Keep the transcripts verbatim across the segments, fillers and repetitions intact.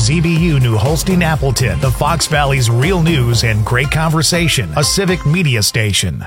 Z B U New Holstein Appleton, the Fox Valley's real news and great conversation, a civic media station.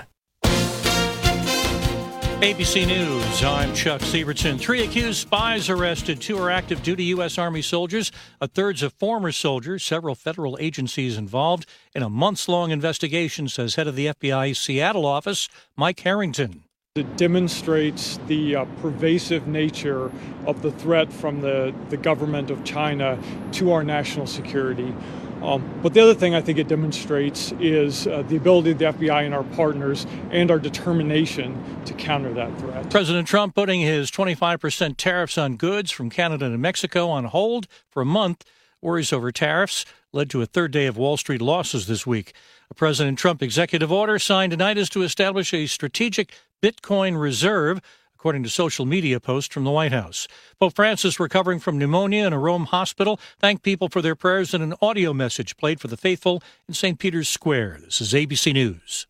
A B C News, I'm Chuck Sievertson. Three accused spies arrested. Two are active duty U S. Army soldiers. A third's a former soldier. Several federal agencies involved in a months-long investigation, says head of the F B I's Seattle office, Mike Harrington. It demonstrates the uh, pervasive nature of the threat from the, the government of China to our national security. Um, but the other thing I think it demonstrates is uh, the ability of the F B I and our partners and our determination to counter that threat. President Trump putting his twenty-five percent tariffs on goods from Canada and Mexico on hold for a month. Worries over tariffs led to a third day of Wall Street losses this week. A President Trump executive order signed tonight is to establish a strategic Bitcoin reserve, according to social media posts from the White House. Pope Francis, recovering from pneumonia in a Rome hospital, thanked people for their prayers in an audio message played for the faithful in Saint Peter's Square. This is A B C News.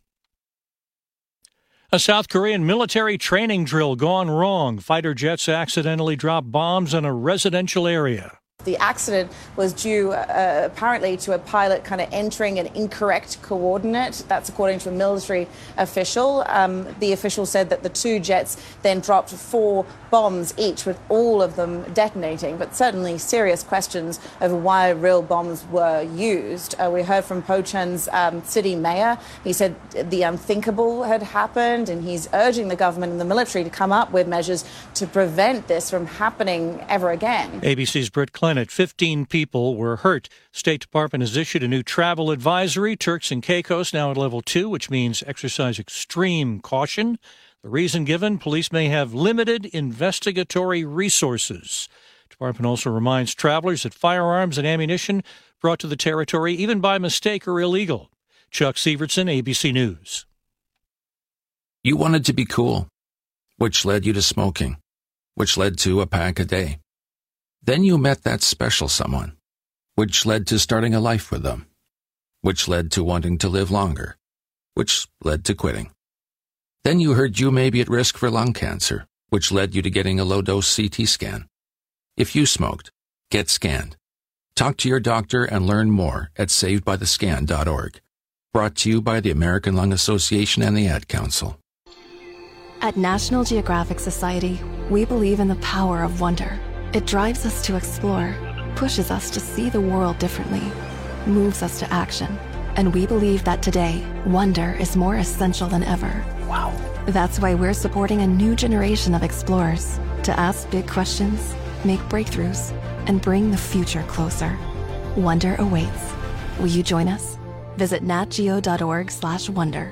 A South Korean military training drill gone wrong. Fighter jets accidentally dropped bombs in a residential area. The accident was due uh, apparently to a pilot kind of entering an incorrect coordinate. That's according to a military official. Um, the official said that the two jets then dropped four bombs each, with all of them detonating, but certainly serious questions over why real bombs were used. Uh, we heard from Pochen's um, city mayor. He said the unthinkable had happened, and he's urging the government and the military to come up with measures to prevent this from happening ever again. A B C's Britt Clement. fifteen people were hurt. State Department has issued a new travel advisory. Turks and Caicos now at level two, which means exercise extreme caution. The reason given, police may have limited investigatory resources. Department also reminds travelers that firearms and ammunition brought to the territory, even by mistake, are illegal. Chuck Sievertson, A B C News. You wanted to be cool, which led you to smoking, which led to a pack a day. Then you met that special someone, which led to starting a life with them, which led to wanting to live longer, which led to quitting. Then you heard you may be at risk for lung cancer, which led you to getting a low-dose C T scan. If you smoked, get scanned. Talk to your doctor and learn more at saved by the scan dot org. Brought to you by the American Lung Association and the Ad Council. At National Geographic Society, we believe in the power of wonder. It drives us to explore, pushes us to see the world differently, moves us to action. And we believe that today, wonder is more essential than ever. Wow. That's why we're supporting a new generation of explorers to ask big questions, make breakthroughs, and bring the future closer. Wonder awaits. Will you join us? Visit nat geo dot org slash wonder.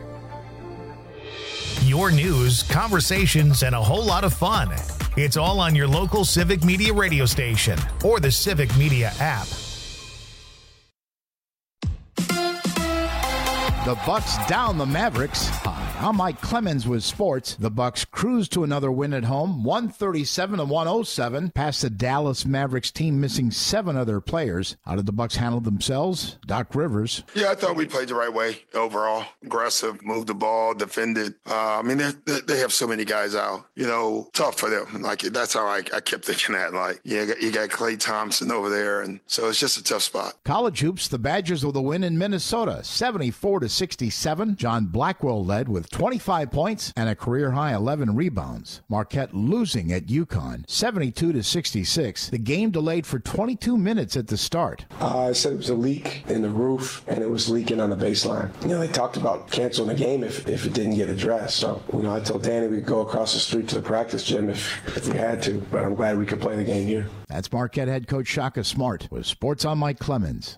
Your news, conversations, and a whole lot of fun. It's all on your local Civic Media radio station or the Civic Media app. The Bucks down the Mavericks. Hi, I'm Mike Clemens with sports. The Bucks cruise to another win at home, one thirty-seven to one oh seven, past the Dallas Mavericks team missing seven other players. How did the Bucks handle themselves? Doc Rivers. Yeah, I thought we played the right way overall. Aggressive, moved the ball, defended. Uh, I mean, they, they have so many guys out. You know, tough for them. Like, that's how I, I kept thinking that. Like, yeah, you got, you got Klay Thompson over there, and so it's just a tough spot. College hoops, the Badgers with a win in Minnesota, seventy-four to sixty-seven. John Blackwell led with twenty-five points and a career-high eleven rebounds. Marquette losing at UConn, seventy-two to sixty-six. The game delayed for twenty-two minutes at the start. Uh, I said it was a leak in the roof, and it was leaking on the baseline. You know, they talked about canceling the game if, if it didn't get addressed. So, you know, I told Danny we'd go across the street to the practice gym if, if we had to, but I'm glad we could play the game here. That's Marquette head coach Shaka Smart with Sports on Mike Clemens.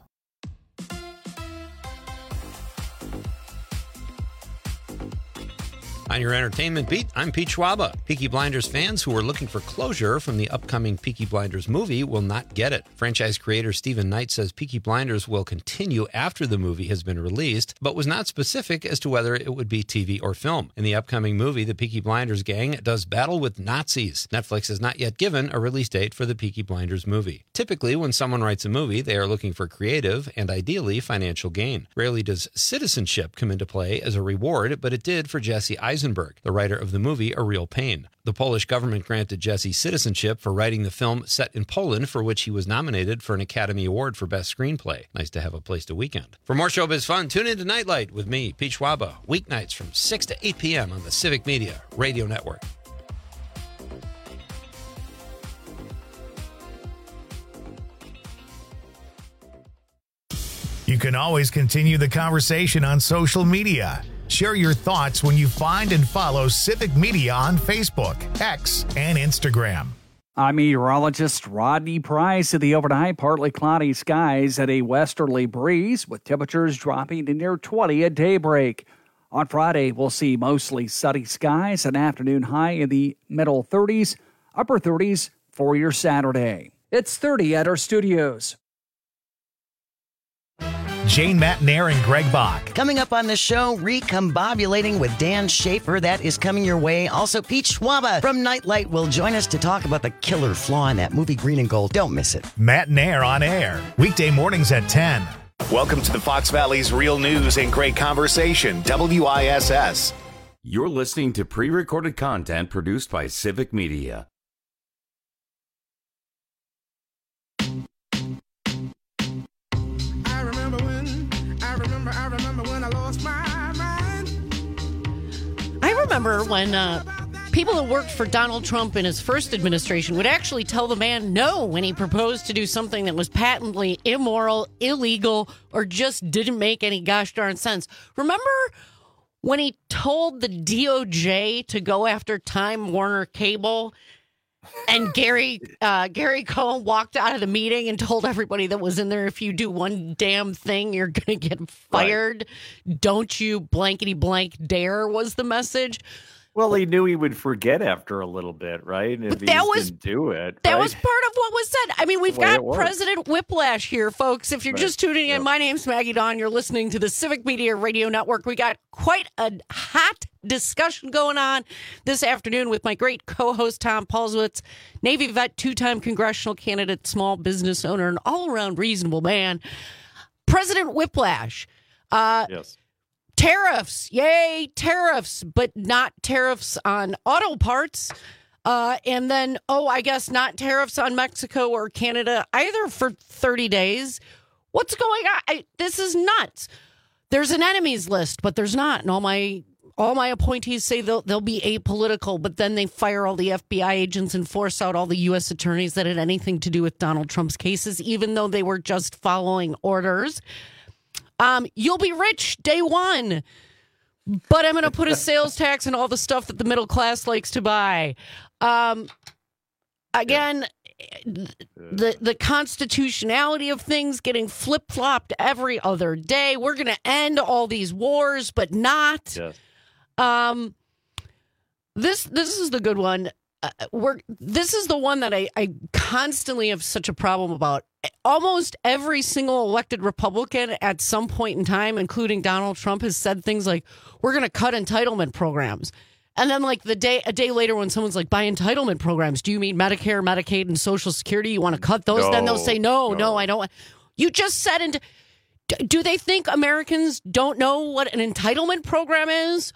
On your entertainment beat, I'm Pete Schwaba. Peaky Blinders fans who are looking for closure from the upcoming Peaky Blinders movie will not get it. Franchise creator Stephen Knight says Peaky Blinders will continue after the movie has been released, but was not specific as to whether it would be T V or film. In the upcoming movie, the Peaky Blinders gang does battle with Nazis. Netflix has not yet given a release date for the Peaky Blinders movie. Typically, when someone writes a movie, they are looking for creative and ideally financial gain. Rarely does citizenship come into play as a reward, but it did for Jesse Eisenberg Rosenberg, the writer of the movie A Real Pain. The Polish government granted Jesse citizenship for writing the film set in Poland, for which he was nominated for an Academy Award for Best Screenplay. Nice to have a place to weekend. For more showbiz fun, tune in to Nightlight with me, Pete Schwaba, weeknights from six to eight p.m. on the Civic Media Radio Network. You can always continue the conversation on social media. Share your thoughts when you find and follow Civic Media on Facebook, X, and Instagram. I'm meteorologist Rodney Price. At the overnight, partly cloudy skies and a westerly breeze with temperatures dropping to near twenty at daybreak. On Friday, we'll see mostly sunny skies, an afternoon high in the middle thirties, upper thirties for your Saturday. It's thirty at our studios. Jane Matnair and Greg Bach. Coming up on the show, Recombobulating with Dan Schaefer. That is coming your way. Also, Pete Schwaba from Nightlight will join us to talk about the killer flaw in that movie Green and Gold. Don't miss it. Matnair on air, weekday mornings at ten. Welcome to the Fox Valley's Real News and Great Conversation, W I S S. You're listening to pre-recorded content produced by Civic Media. I remember when uh, people who worked for Donald Trump in his first administration would actually tell the man no when he proposed to do something that was patently immoral, illegal, or just didn't make any gosh darn sense. Remember when he told the D O J to go after Time Warner Cable? And Gary uh, Gary Cohn walked out of the meeting and told everybody that was in there, if you do one damn thing, you're going to get fired. Right. Don't you blankety blank dare was the message. Well, he knew he would forget after a little bit, right? If he that was, didn't do it. That right? was part of what was said. I mean, we've got President Whiplash here, folks. If you're right. just tuning in, yep. My name's Maggie Dawn. You're listening to the Civic Media Radio Network. We got quite a hot discussion going on this afternoon with my great co-host, Tom Paulswitz, Navy vet, two-time congressional candidate, small business owner, and all-around reasonable man. President Whiplash. Uh, yes. Tariffs, yay, tariffs, but not tariffs on auto parts. Uh, and then, oh, I guess not tariffs on Mexico or Canada either for thirty days. What's going on? I, this is nuts. There's an enemies list, but there's not. And all my all my appointees say they'll, they'll be apolitical, but then they fire all the F B I agents and force out all the U S attorneys that had anything to do with Donald Trump's cases, even though they were just following orders. Um, you'll be rich day one, but I'm going to put a sales tax on all the stuff that the middle class likes to buy. Um, again, the the constitutionality of things getting flip-flopped every other day. We're going to end all these wars, but not. Yes. Um, this this is the good one. Uh, we're this is the one that I, I constantly have such a problem about. Almost every single elected Republican at some point in time, including Donald Trump, has said things like, we're going to cut entitlement programs. And then like the day, a day later when someone's like, by entitlement programs, do you mean Medicare, Medicaid, and Social Security? You want to cut those? No, then they'll say, no, no, no, I don't. You just said, and do they think Americans don't know what an entitlement program is?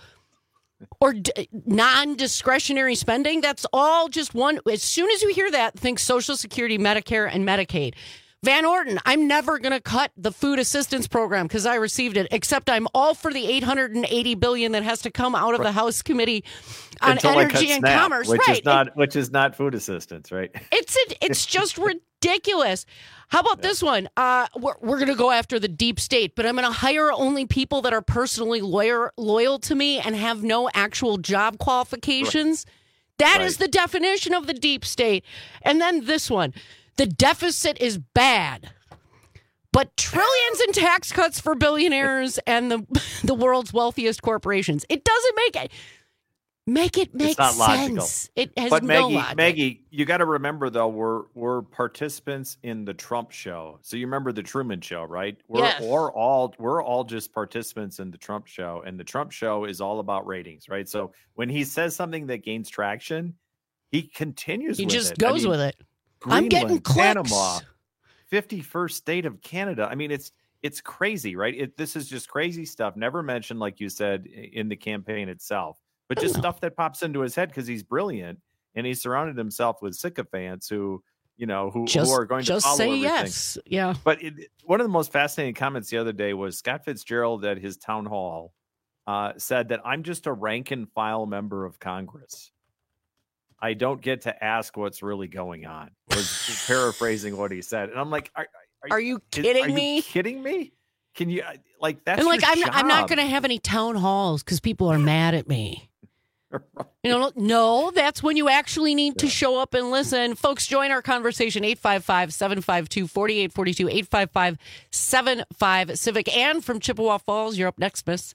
Or d- non-discretionary spending? That's all just one. As soon as you hear that, think Social Security, Medicare, and Medicaid. Van Orton, I'm never going to cut the food assistance program because I received it, except I'm all for the eight hundred eighty billion dollars that has to come out of the House Committee on Until Energy and SNAP, Commerce. Which right. is not, which is not food assistance, right? It's a, it's just ridiculous. How about yeah. this one? Uh, we're we're going to go after the deep state, but I'm going to hire only people that are personally loyal, loyal to me and have no actual job qualifications. Right. That right. is the definition of the deep state. And then this one. The deficit is bad, but trillions in tax cuts for billionaires and the the world's wealthiest corporations. It doesn't make it make it make it's not sense. Logical. It has but no Maggie, logic. Maggie, you got to remember though, we're we're participants in the Trump show. So you remember the Truman Show, right? We're yes. we're all we're all just participants in the Trump show, and the Trump show is all about ratings, right? So when he says something that gains traction, he continues. He with just it. goes I mean, with it. Greenland, I'm getting clicks. Panama, fifty-first state of Canada. I mean, it's it's crazy, right? It, this is just crazy stuff. Never mentioned, like you said, in the campaign itself. but just stuff that pops into his head because he's brilliant and he's surrounded himself with sycophants who, you know, who, just, who are going to just follow say everything. yes. Yeah. But it, one of the most fascinating comments the other day was Scott Fitzgerald at his town hall uh, said that I'm just a rank and file member of Congress. I don't get to ask what's really going on. Was paraphrasing what he said, and I'm like, are, are, Are you kidding are you me? Kidding me? Can you like that's And like, your I'm job. I'm not going to have any town halls because people are mad at me. You know, no, that's when you actually need yeah. to show up and listen. Folks, join our conversation, eight five five, seven five two, four eight four two, eight five five, seven five, Civic. Ann from Chippewa Falls, you're up next, miss.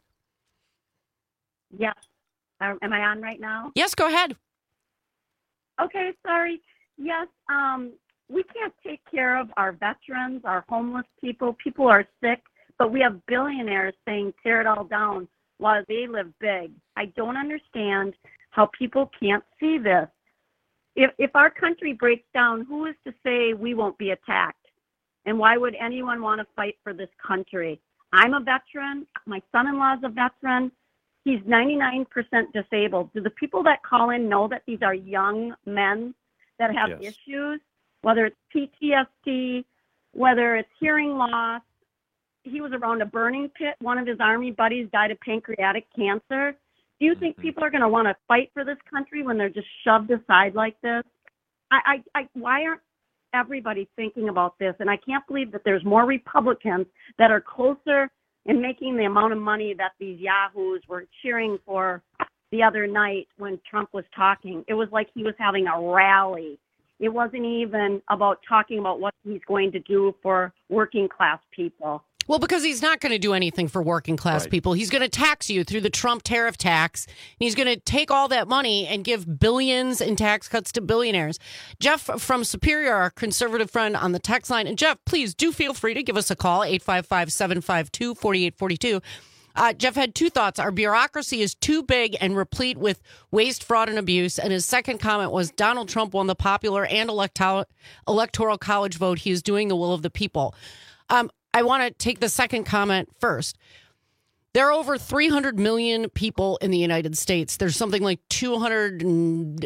Yes. Um, am I on right now? Yes, go ahead. Okay, sorry. Yes, um, we can't take care of our veterans, our homeless people. People are sick, but we have billionaires saying tear it all down while they live big. I don't understand how people can't see this. If if our country breaks down, who is to say we won't be attacked? And why would anyone want to fight for this country? I'm a veteran. My son-in-law is a veteran. He's ninety-nine percent disabled. Do the people that call in know that these are young men that have Yes. issues, whether it's P T S D, whether it's hearing loss? He was around a burning pit. One of his Army buddies died of pancreatic cancer. Do you think people are going to want to fight for this country when they're just shoved aside like this? I, I, I, why aren't everybody thinking about this? And I can't believe that there's more Republicans that are closer in making the amount of money that these yahoos were cheering for the other night when Trump was talking. It was like he was having a rally. It wasn't even about talking about what he's going to do for working class people. Well, because he's not going to do anything for working class Right. people. He's going to tax you through the Trump tariff tax. And he's going to take all that money and give billions in tax cuts to billionaires. Jeff from Superior, our conservative friend on the text line. And Jeff, please do feel free to give us a call, eight five five, seven five two, four eight four two. Uh, Jeff had two thoughts. Our bureaucracy is too big and replete with waste, fraud, and abuse. And his second comment was Donald Trump won the popular and electoral, electoral college vote. He is doing the will of the people. Um, I want to take the second comment first. There are over three hundred million people in the United States. There's something like two hundred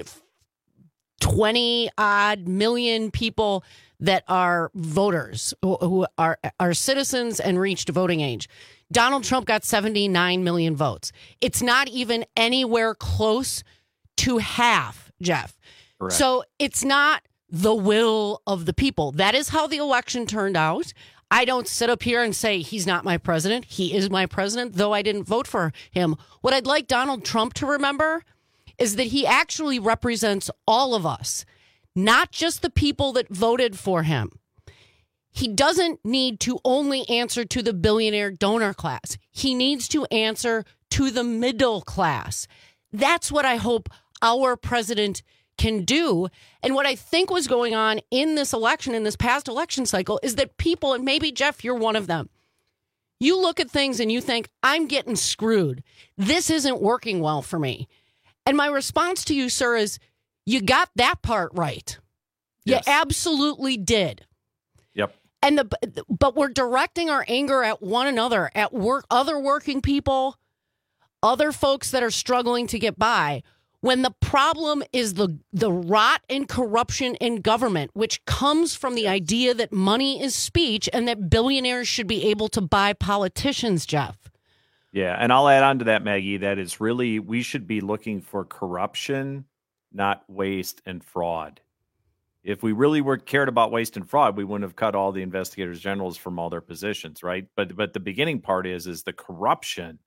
twenty odd million people that are voters, who are, are citizens and reached voting age. Donald Trump got seventy-nine million votes. It's not even anywhere close to half, Jeff. Correct. So it's not the will of the people. That is how the election turned out. I don't sit up here and say he's not my president. He is my president, though I didn't vote for him. What I'd like Donald Trump to remember is that he actually represents all of us, not just the people that voted for him. He doesn't need to only answer to the billionaire donor class. He needs to answer to the middle class. That's what I hope our president can do. And what I think was going on in this election, in this past election cycle, is that people, and maybe, Jeff, you're one of them, you look at things and you think, I'm getting screwed. This isn't working well for me. And my response to you, sir, is you got that part right. Yes. You absolutely did. Yep. And the but we're directing our anger at one another, at work, other working people, other folks that are struggling to get by, when the problem is the the rot and corruption in government, which comes from the idea that money is speech and that billionaires should be able to buy politicians, Jeff. Yeah, and I'll add on to that, Maggie, that it's really, we should be looking for corruption, not waste and fraud. If we really were cared about waste and fraud, we wouldn't have cut all the investigators generals from all their positions, right? But but the beginning part is is the corruption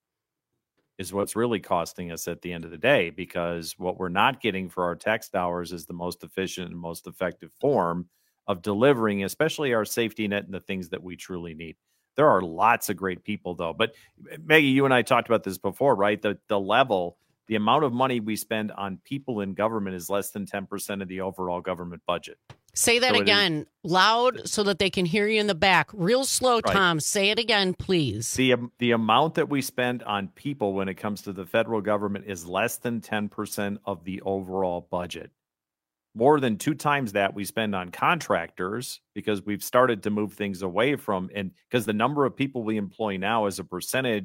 is what's really costing us at the end of the day, because what we're not getting for our tax dollars is the most efficient and most effective form of delivering, especially our safety net and the things that we truly need. There are lots of great people, though. But Maggie, you and I talked about this before, right? The the level, the amount of money we spend on people in government is less than ten percent of the overall government budget. Say that So it again, loud, so that they can hear you in the back. Real slow, Right. Tom. Say it again, please. The um, the amount that we spend on people when it comes to the federal government is less than ten percent of the overall budget. More than two times that we spend on contractors, because we've started to move things away from, and because the number of people we employ now as a percentage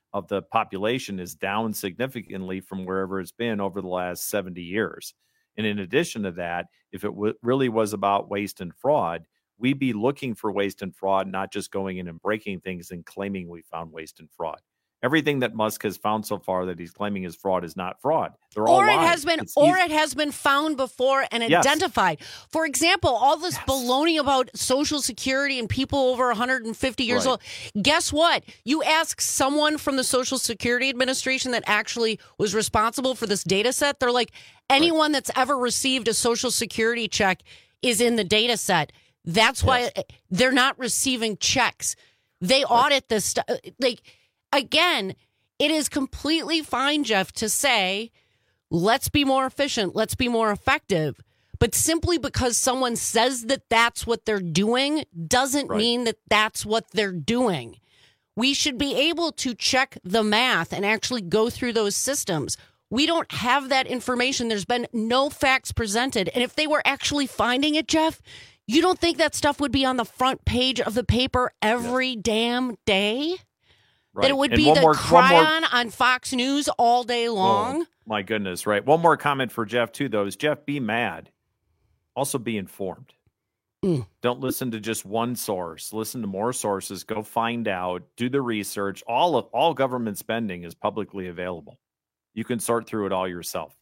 of the population is down significantly from wherever it's been over the last seventy years. And in addition to that, if it w- really was about waste and fraud, we'd be looking for waste and fraud, not just going in and breaking things and claiming we found waste and fraud. Everything that Musk has found so far that he's claiming is fraud is not fraud. They're all or it lies. has been, It's or easy. it has been found before and Yes. identified. For example, all this baloney about Social Security and people over one hundred fifty years Right. old. Guess what? You ask someone from the Social Security Administration that actually was responsible for this data set. They're like, anyone that's ever received a Social Security check is in the data set. That's why they're not receiving checks. They audit this stuff. Like, again, it is completely fine, Jeff, to say, let's be more efficient, let's be more effective. But simply because someone says that that's what they're doing doesn't Right. mean that that's what they're doing. We should be able to check the math and actually go through those systems. We don't have that information. There's been no facts presented. And if they were actually finding it, Jeff, you don't think that stuff would be on the front page of the paper every damn day? Right. That it would And be one the more- one more- cryon on Fox News all day long? Oh, my goodness, right. One more comment for Jeff, too, though, is Jeff, be mad. Also be informed. Mm. Don't listen to just one source. Listen to more sources. Go find out. Do the research. All of all government spending is publicly available. You can sort through it all yourself.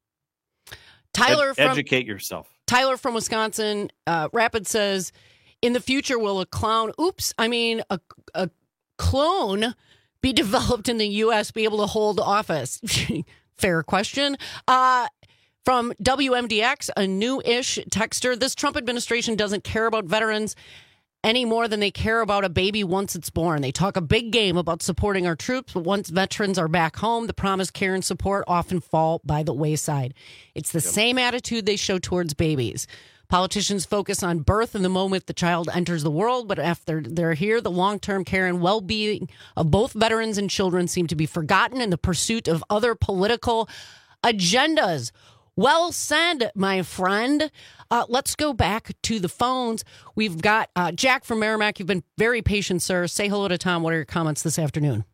Tyler Ed- from educate yourself. Tyler from Wisconsin, uh, Rapid says, in the future, will a clown, oops, I mean, a, a clone be developed in the U S, be able to hold office? Fair question. Uh, from W M D X, a new-ish texter, this Trump administration doesn't care about veterans any more than they care about a baby once it's born. They talk a big game about supporting our troops, but once veterans are back home, the promised care and support often fall by the wayside. It's the yep. same attitude they show towards babies. Politicians focus on birth and the moment the child enters the world, but after they're here, the long-term care and well-being of both veterans and children seem to be forgotten in the pursuit of other political agendas. Well said, my friend. Uh, let's go back to the phones. We've got uh, Jack from Merrimack. You've been very patient, sir. Say hello to Tom. What are your comments this afternoon?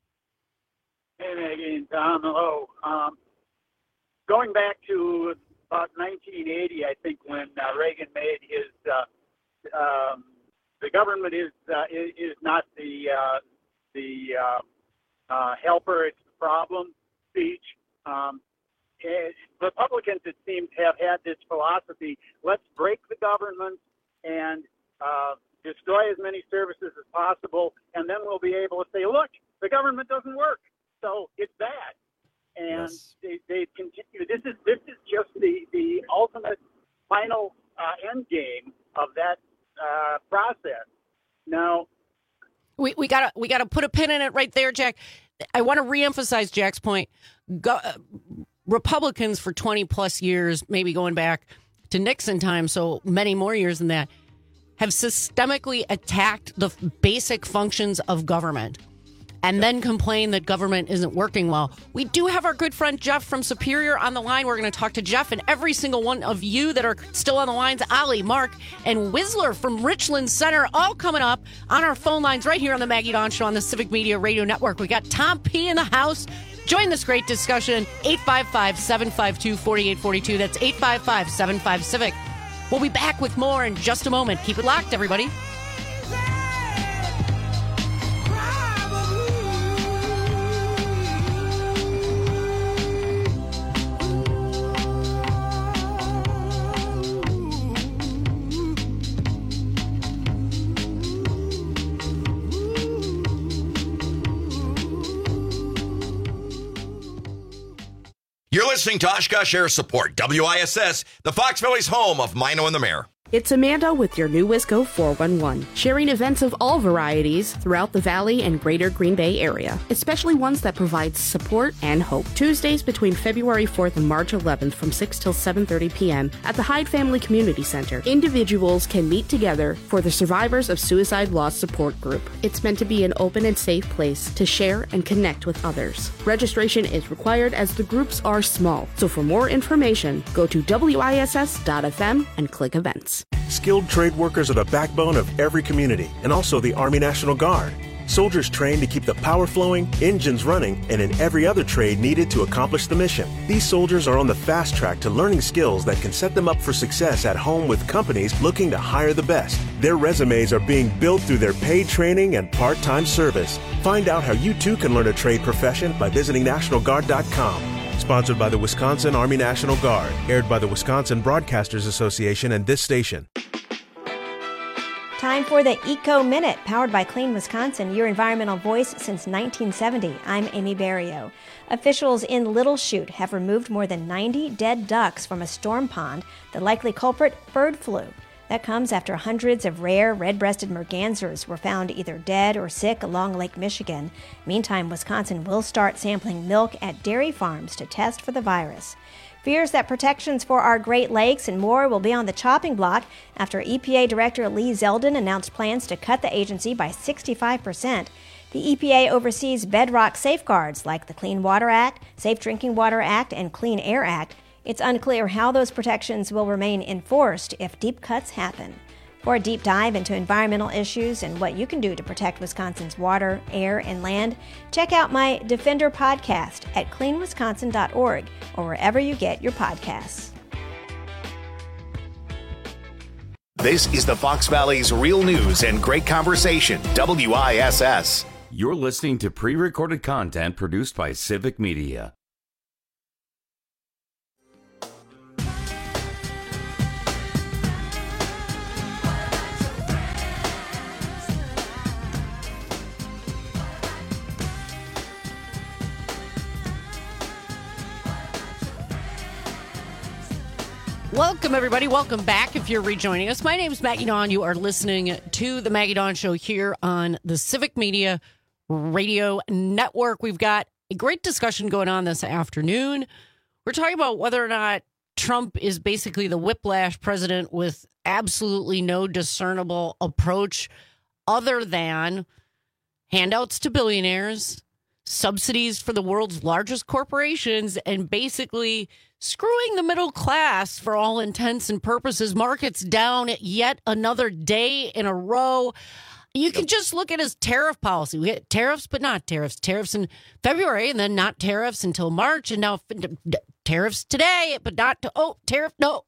Hey, Maggie and Tom. Hello. Um, going back to about nineteen eighty, I think, when uh, Reagan made his uh, um, "the government is uh, is, is not the uh, the uh, uh, helper, it's the problem" speech. Um, Republicans, it seems, have had this philosophy: let's break the government and uh, destroy as many services as possible, and then we'll be able to say, look, the government doesn't work, so it's bad. And yes. they, they continue. This is this is just the, the ultimate final uh, end game of that uh, process. Now, we we gotta we gotta put a pin in it right there, Jack. I want to reemphasize Jack's point. Go, uh, Republicans for twenty plus years, maybe going back to Nixon time, so many more years than that, have systemically attacked the basic functions of government and then complain that government isn't working well. We do have our good friend Jeff from Superior on the line. We're going to talk to Jeff and every single one of you that are still on the lines. Ali, Mark, and Whistler from Richland Center, all coming up on our phone lines right here on the Maggie Dawn Show on the Civic Media Radio Network. We got Tom P. in the house. Join this great discussion, eight five five, seven five two, four eight four two. That's eight five five, seven five, Civic. We'll be back with more in just a moment. Keep it locked, everybody. You're listening to Oshkosh Air Support, W I S S, the Fox Valley's home of Mino and the Mayor. It's Amanda with your new Wisco four one one, sharing events of all varieties throughout the Valley and greater Green Bay area, especially ones that provide support and hope. Tuesdays between February fourth and March eleventh from six till seven thirty p.m. at the Hyde Family Community Center. Individuals can meet together for the Survivors of Suicide Loss Support Group. It's meant to be an open and safe place to share and connect with others. Registration is required as the groups are small, so for more information, go to W I S S dot F M and click events. Skilled trade workers are the backbone of every community and also the Army National Guard. Soldiers train to keep the power flowing, engines running, and in every other trade needed to accomplish the mission. These soldiers are on the fast track to learning skills that can set them up for success at home with companies looking to hire the best. Their resumes are being built through their paid training and part-time service. Find out how you too can learn a trade profession by visiting National Guard dot com. Sponsored by the Wisconsin Army National Guard. Aired by the Wisconsin Broadcasters Association and this station. Time for the Eco Minute, powered by Clean Wisconsin, your environmental voice since nineteen seventy. I'm Amy Barrio. Officials in Little Chute have removed more than ninety dead ducks from a storm pond. The likely culprit, bird flu. That comes after hundreds of rare red-breasted mergansers were found either dead or sick along Lake Michigan. Meantime, Wisconsin will start sampling milk at dairy farms to test for the virus. Fears that protections for our Great Lakes and more will be on the chopping block after E P A Director Lee Zeldin announced plans to cut the agency by sixty-five percent. The E P A oversees bedrock safeguards like the Clean Water Act, Safe Drinking Water Act, and Clean Air Act. It's unclear how those protections will remain enforced if deep cuts happen. For a deep dive into environmental issues and what you can do to protect Wisconsin's water, air, and land, check out my Defender podcast at clean wisconsin dot org or wherever you get your podcasts. This is the Fox Valley's Real News and Great Conversation, W I S S. You're listening to pre-recorded content produced by Civic Media. Welcome, everybody. Welcome back if you're rejoining us. My name is Maggie Dawn. You are listening to The Maggie Dawn Show here on the Civic Media Radio Network. We've got a great discussion going on this afternoon. We're talking about whether or not Trump is basically the whiplash president with absolutely no discernible approach other than handouts to billionaires, subsidies for the world's largest corporations, and basically screwing the middle class for all intents and purposes. Markets down yet another day in a row. You can just look at his tariff policy. We had tariffs, but not tariffs. Tariffs in February, and then not tariffs until March, and now tariffs today, but not to, oh, tariff, no.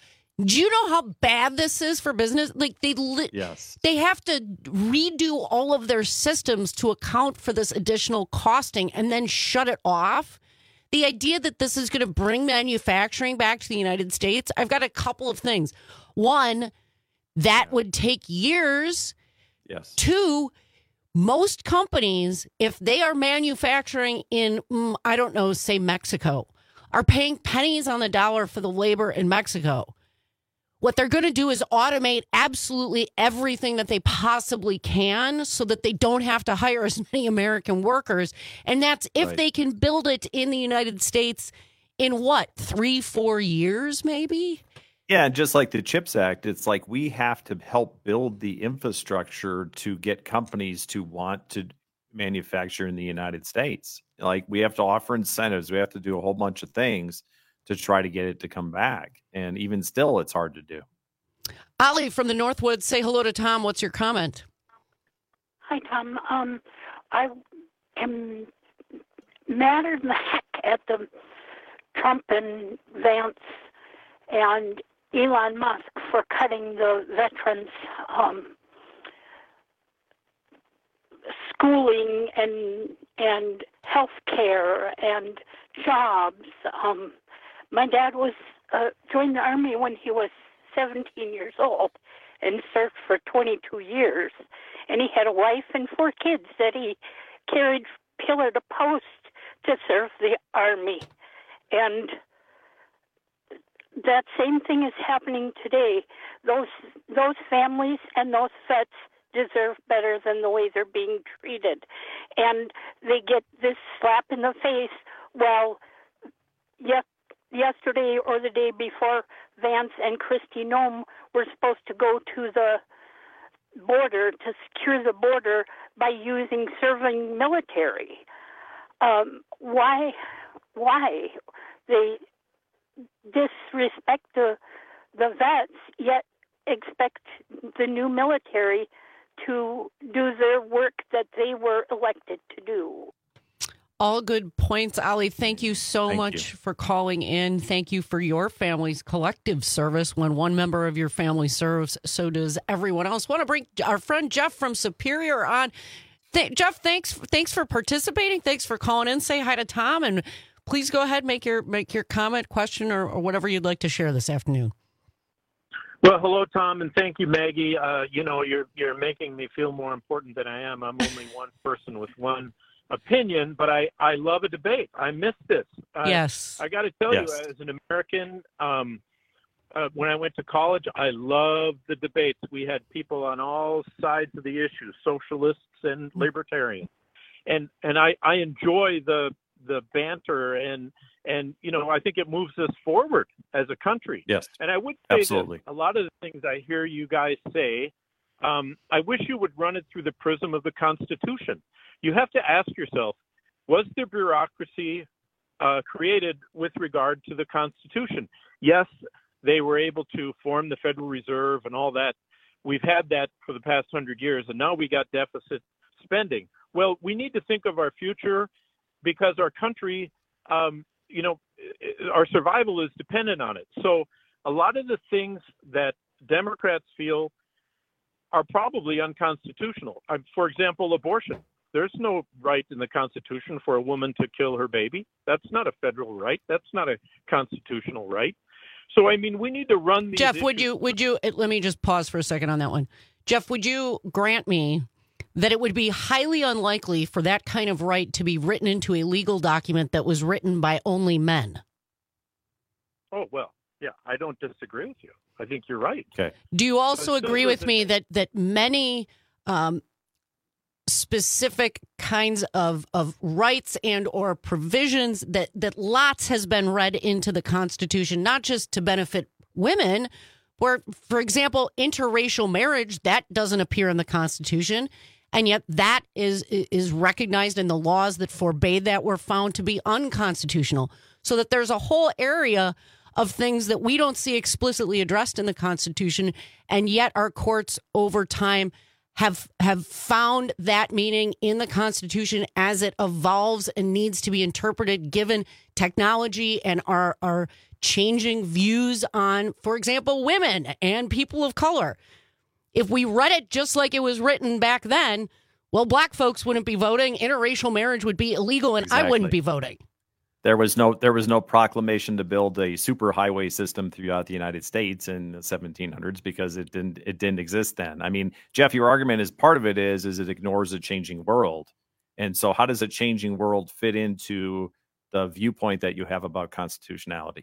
Do you know how bad this is for business? Like they, li- yes. they have to redo all of their systems to account for this additional costing and then shut it off. The idea that this is going to bring manufacturing back to the United States, I've got a couple of things. One, that would take years. Yes. Two, most companies, if they are manufacturing in, mm, I don't know, say Mexico, are paying pennies on the dollar for the labor in Mexico. What they're going to do is automate absolutely everything that they possibly can so that they don't have to hire as many American workers. And that's if Right. they can build it in the United States in what, three, four years, maybe? Yeah, and just like the CHIPS Act, it's like we have to help build the infrastructure to get companies to want to manufacture in the United States. Like we have to offer incentives. We have to do a whole bunch of things to try to get it to come back. And even still, it's hard to do. Ali from the Northwoods, say hello to Tom. What's your comment? Hi, Tom. Um, I am mad as the heck at the Trump and Vance and Elon Musk for cutting the veterans' um, schooling and and health care and jobs. Um, my dad was uh, joined the Army when he was seventeen years old and served for twenty-two years. And he had a wife and four kids that he carried pillar to post to serve the Army. And that same thing is happening today. Those those families and those vets deserve better than the way they're being treated. And they get this slap in the face. Well, yes, yesterday or the day before, Vance and Kristi Noem were supposed to go to the border to secure the border by using serving military. Um, why? Why they disrespect the the vets, yet expect the new military to do their work that they were elected to do. All good points, Ollie. Thank you so Thank much you. for calling in. Thank you for your family's collective service. When one member of your family serves, so does everyone else. Want to bring our friend Jeff from Superior on. Th- Jeff, thanks thanks for participating. Thanks for calling in. Say hi to Tom, and please go ahead, make your make your comment, question, or, or whatever you'd like to share this afternoon. Well, hello, Tom, and thank you, Maggie. Uh, you know, you're you're making me feel more important than I am. I'm only one person with one opinion, but I, I love a debate. I miss this. I, Yes. I got to tell Yes. you, as an American, um, uh, when I went to college, I loved the debates. We had people on all sides of the issue, socialists and libertarians, and and I, I enjoy the the banter and and you know I think it moves us forward as a country. Yes. And I would say Absolutely. that a lot of the things I hear you guys say, um, I wish you would run it through the prism of the Constitution. You have to ask yourself, was there bureaucracy uh, created with regard to the Constitution? Yes, they were able to form the Federal Reserve and all that. We've had that for the past hundred years, and now we got deficit spending. Well, we need to think of our future because our country, um, you know, our survival is dependent on it. So a lot of the things that Democrats feel are probably unconstitutional. Uh, for example, abortion. There's no right in the Constitution for a woman to kill her baby. That's not a federal right. That's not a constitutional right. So, I mean, we need to run these Jeff, issues. would you, would you, let me just pause for a second on that one. Jeff, would you grant me that it would be highly unlikely for that kind of right to be written into a legal document that was written by only men? Oh, well, yeah, I don't disagree with you. I think you're right. Okay. Do you also But still agree with doesn't- me that, that many um, specific kinds of, of rights and or provisions that, that lots has been read into the Constitution, not just to benefit women, where, for example, interracial marriage, that doesn't appear in the Constitution, and yet that is is recognized in the laws that forbade that were found to be unconstitutional. So that there's a whole area of things that we don't see explicitly addressed in the Constitution, and yet our courts over time have have found that meaning in the Constitution as it evolves and needs to be interpreted given technology and our our changing views on, for example, women and people of color. If we read it just like it was written back then, well, black folks wouldn't be voting, interracial marriage would be illegal, and I wouldn't Exactly. be voting. There was no there was no proclamation to build a superhighway system throughout the United States in the seventeen hundreds because it didn't it didn't exist then. I mean, Jeff, your argument is part of it is is it ignores a changing world. And so how does a changing world fit into the viewpoint that you have about constitutionality?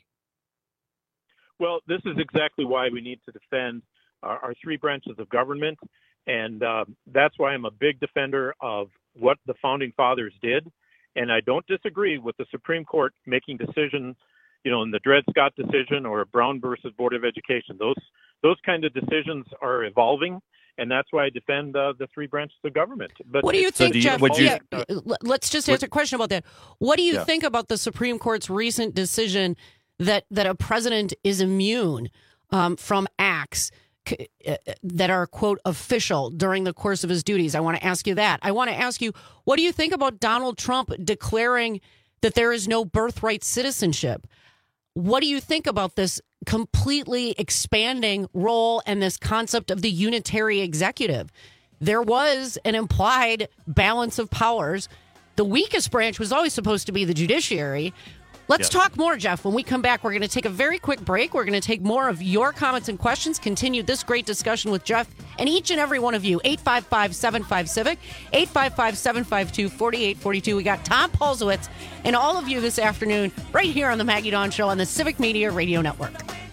Well, this is exactly why we need to defend our, our three branches of government. And uh, that's why I'm a big defender of what the founding fathers did. And I don't disagree with the Supreme Court making decisions, you know, in the Dred Scott decision or Brown versus Board of Education. Those those kind of decisions are evolving. And that's why I defend uh, the three branches of government. But What do you it's- think, so Jeff? would you- yeah, l- let's just answer a question about that. What do you Yeah. think about the Supreme Court's recent decision that that a president is immune um, from acts c- uh, that are, quote, official during the course of his duties? I want to ask you that. I want to ask you, what do you think about Donald Trump declaring that there is no birthright citizenship? What do you think about this completely expanding role and this concept of the unitary executive? There was an implied balance of powers. The weakest branch was always supposed to be the judiciary. Let's Yes. talk more, Jeff. When we come back, we're going to take a very quick break. We're going to take more of your comments and questions, continue this great discussion with Jeff and each and every one of you. eight five five, seven five, civic, eight five five, seven five two, four eight four two. We got Tom Polzowitz and all of you this afternoon right here on the Maggie Dawn Show on the Civic Media Radio Network.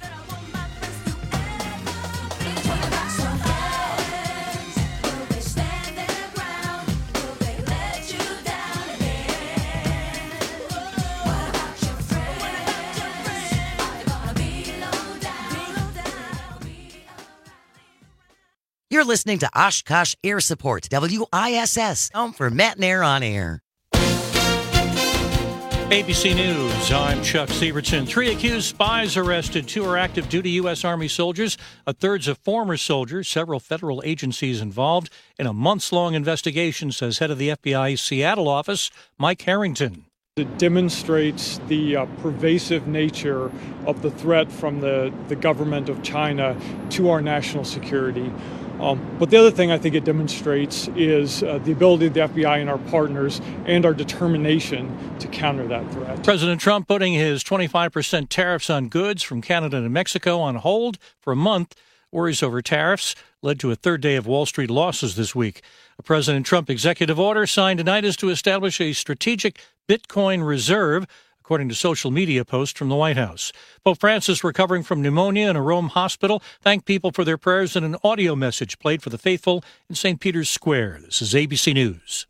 You're listening to Oshkosh Air Support, W I S S, home for Matt and Air on Air. A B C News, I'm Chuck Sievertson. Three accused spies arrested. Two are active duty U S. Army soldiers. A third's a former soldier. Several federal agencies involved in a months-long investigation, says head of the F B I's Seattle office, Mike Harrington. It demonstrates the uh, pervasive nature of the threat from the, the government of China to our national security. Um, but the other thing I think it demonstrates is uh, the ability of the F B I and our partners and our determination to counter that threat. President Trump putting his twenty-five percent tariffs on goods from Canada and Mexico on hold for a month. Worries over tariffs led to a third day of Wall Street losses this week. A President Trump executive order signed tonight is to establish a strategic Bitcoin reserve, according to social media posts from the White House. Pope Francis, recovering from pneumonia in a Rome hospital, thanked people for their prayers in an audio message played for the faithful in Saint Peter's Square. This is A B C News.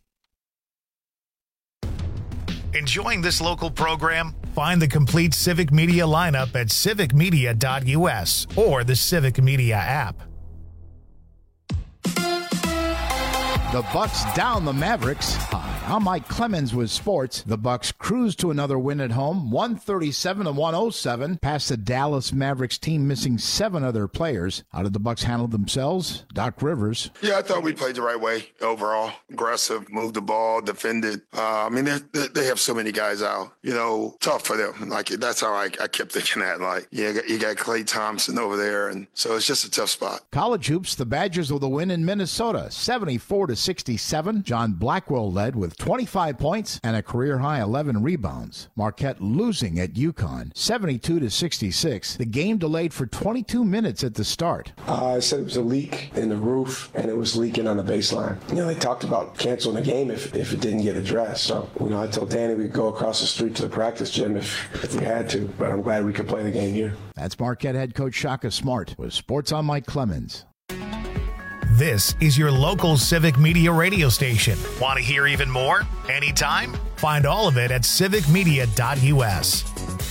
Enjoying this local program? Find the complete Civic Media lineup at civic media dot U S or the Civic Media app. The Bucks down the Mavericks. Hi, I'm Mike Clemens with sports. The Bucks cruise to another win at home, one thirty-seven to one oh seven, past the Dallas Mavericks team missing seven other players. How did the Bucks handle themselves? Doc Rivers. Yeah, I thought we played the right way overall. Aggressive, moved the ball, defended. Uh, I mean, they they have so many guys out. You know, tough for them. Like that's how I, I kept thinking that. Like, yeah, you got, you got Klay Thompson over there, and so it's just a tough spot. College hoops. The Badgers with a win in Minnesota, seventy-four to sixty-seven. John Blackwell led with twenty-five points and a career-high eleven rebounds. Marquette losing at UConn, seventy-two to sixty-six. The game delayed for twenty-two minutes at the start. Uh, I said it was a leak in the roof, and it was leaking on the baseline. You know, they talked about canceling the game if, if it didn't get addressed. So, you know, I told Danny we'd go across the street to the practice gym if, if we had to, but I'm glad we could play the game here. That's Marquette head coach Shaka Smart with Sports on Mike Clemens. This is your local Civic Media radio station. Want to hear even more? Anytime? Find all of it at civic media dot U S.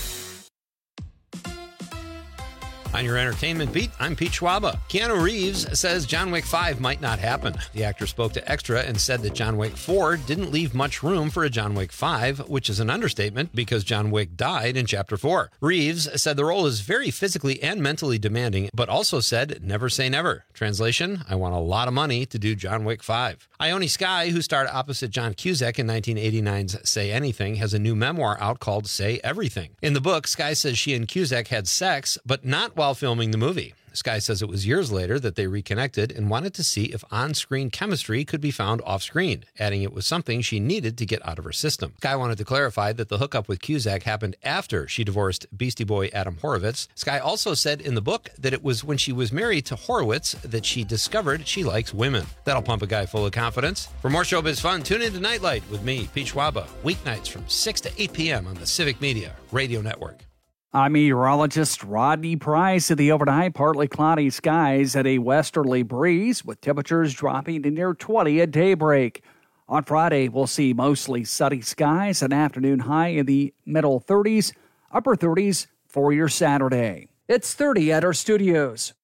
On your entertainment beat, I'm Pete Schwaba. Keanu Reeves says John Wick five might not happen. The actor spoke to Extra and said that John Wick four didn't leave much room for a John Wick five, which is an understatement because John Wick died in Chapter four. Reeves said the role is very physically and mentally demanding, but also said never say never. Translation, I want a lot of money to do John Wick five. Ione Skye, who starred opposite John Cusack in nineteen eighty-nine's Say Anything, has a new memoir out called Say Everything. In the book, Skye says she and Cusack had sex, but not while filming the movie. Skye says it was years later that they reconnected and wanted to see if on-screen chemistry could be found off-screen, adding it was something she needed to get out of her system. Skye wanted to clarify that the hookup with Cusack happened after she divorced Beastie Boy Adam Horovitz. Skye also said in the book that it was when she was married to Horowitz that she discovered she likes women. That'll pump a guy full of confidence. For more showbiz fun, tune in to Nightlight with me, Pete Schwaba, weeknights from six to eight p.m. on the Civic Media Radio Network. I'm meteorologist Rodney Price. At the overnight, partly cloudy skies and a westerly breeze with temperatures dropping to near twenty at daybreak. On Friday, we'll see mostly sunny skies, an afternoon high in the middle thirties, upper thirties for your Saturday. It's thirty at our studios.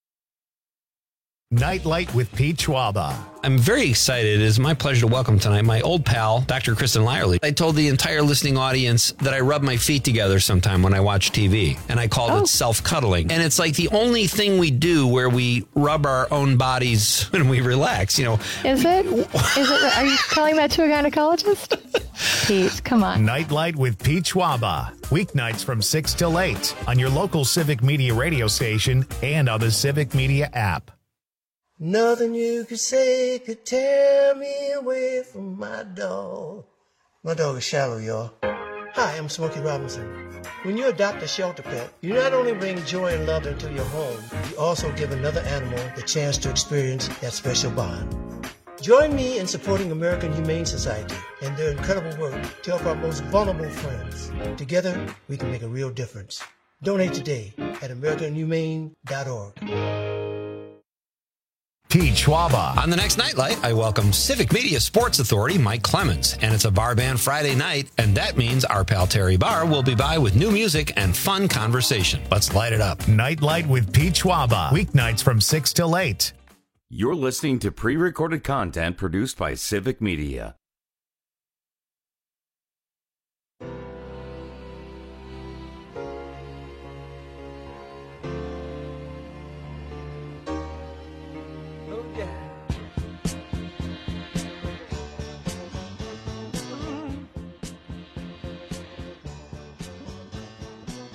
Nightlight with Pete Schwaba. I'm very excited. It is my pleasure to welcome tonight my old pal, Doctor Kristen Lyerly. I told the entire listening audience that I rub my feet together sometime when I watch T V, and I called oh. it self-cuddling. And it's like the only thing we do where we rub our own bodies when we relax, you know. Is it? Is it? Are you telling that to a gynecologist? Pete, come on. Nightlight with Pete Schwaba. Weeknights from six till eight on your local Civic Media radio station and on the Civic Media app. Nothing you could say could tear me away from my dog. My dog is Shallow, y'all. Hi, I'm Smokey Robinson. When you adopt a shelter pet, you not only bring joy and love into your home, you also give another animal the chance to experience that special bond. Join me in supporting American Humane Society and their incredible work to help our most vulnerable friends. Together, we can make a real difference. Donate today at american humane dot org. Pete Schwaba. On the next Nightlight, I welcome Civic Media Sports Authority Mike Clemens. And it's a bar band Friday night, and that means our pal Terry Barr will be by with new music and fun conversation. Let's light it up. Nightlight with Pete Schwaba. Weeknights from six till eight. You're listening to pre-recorded content produced by Civic Media.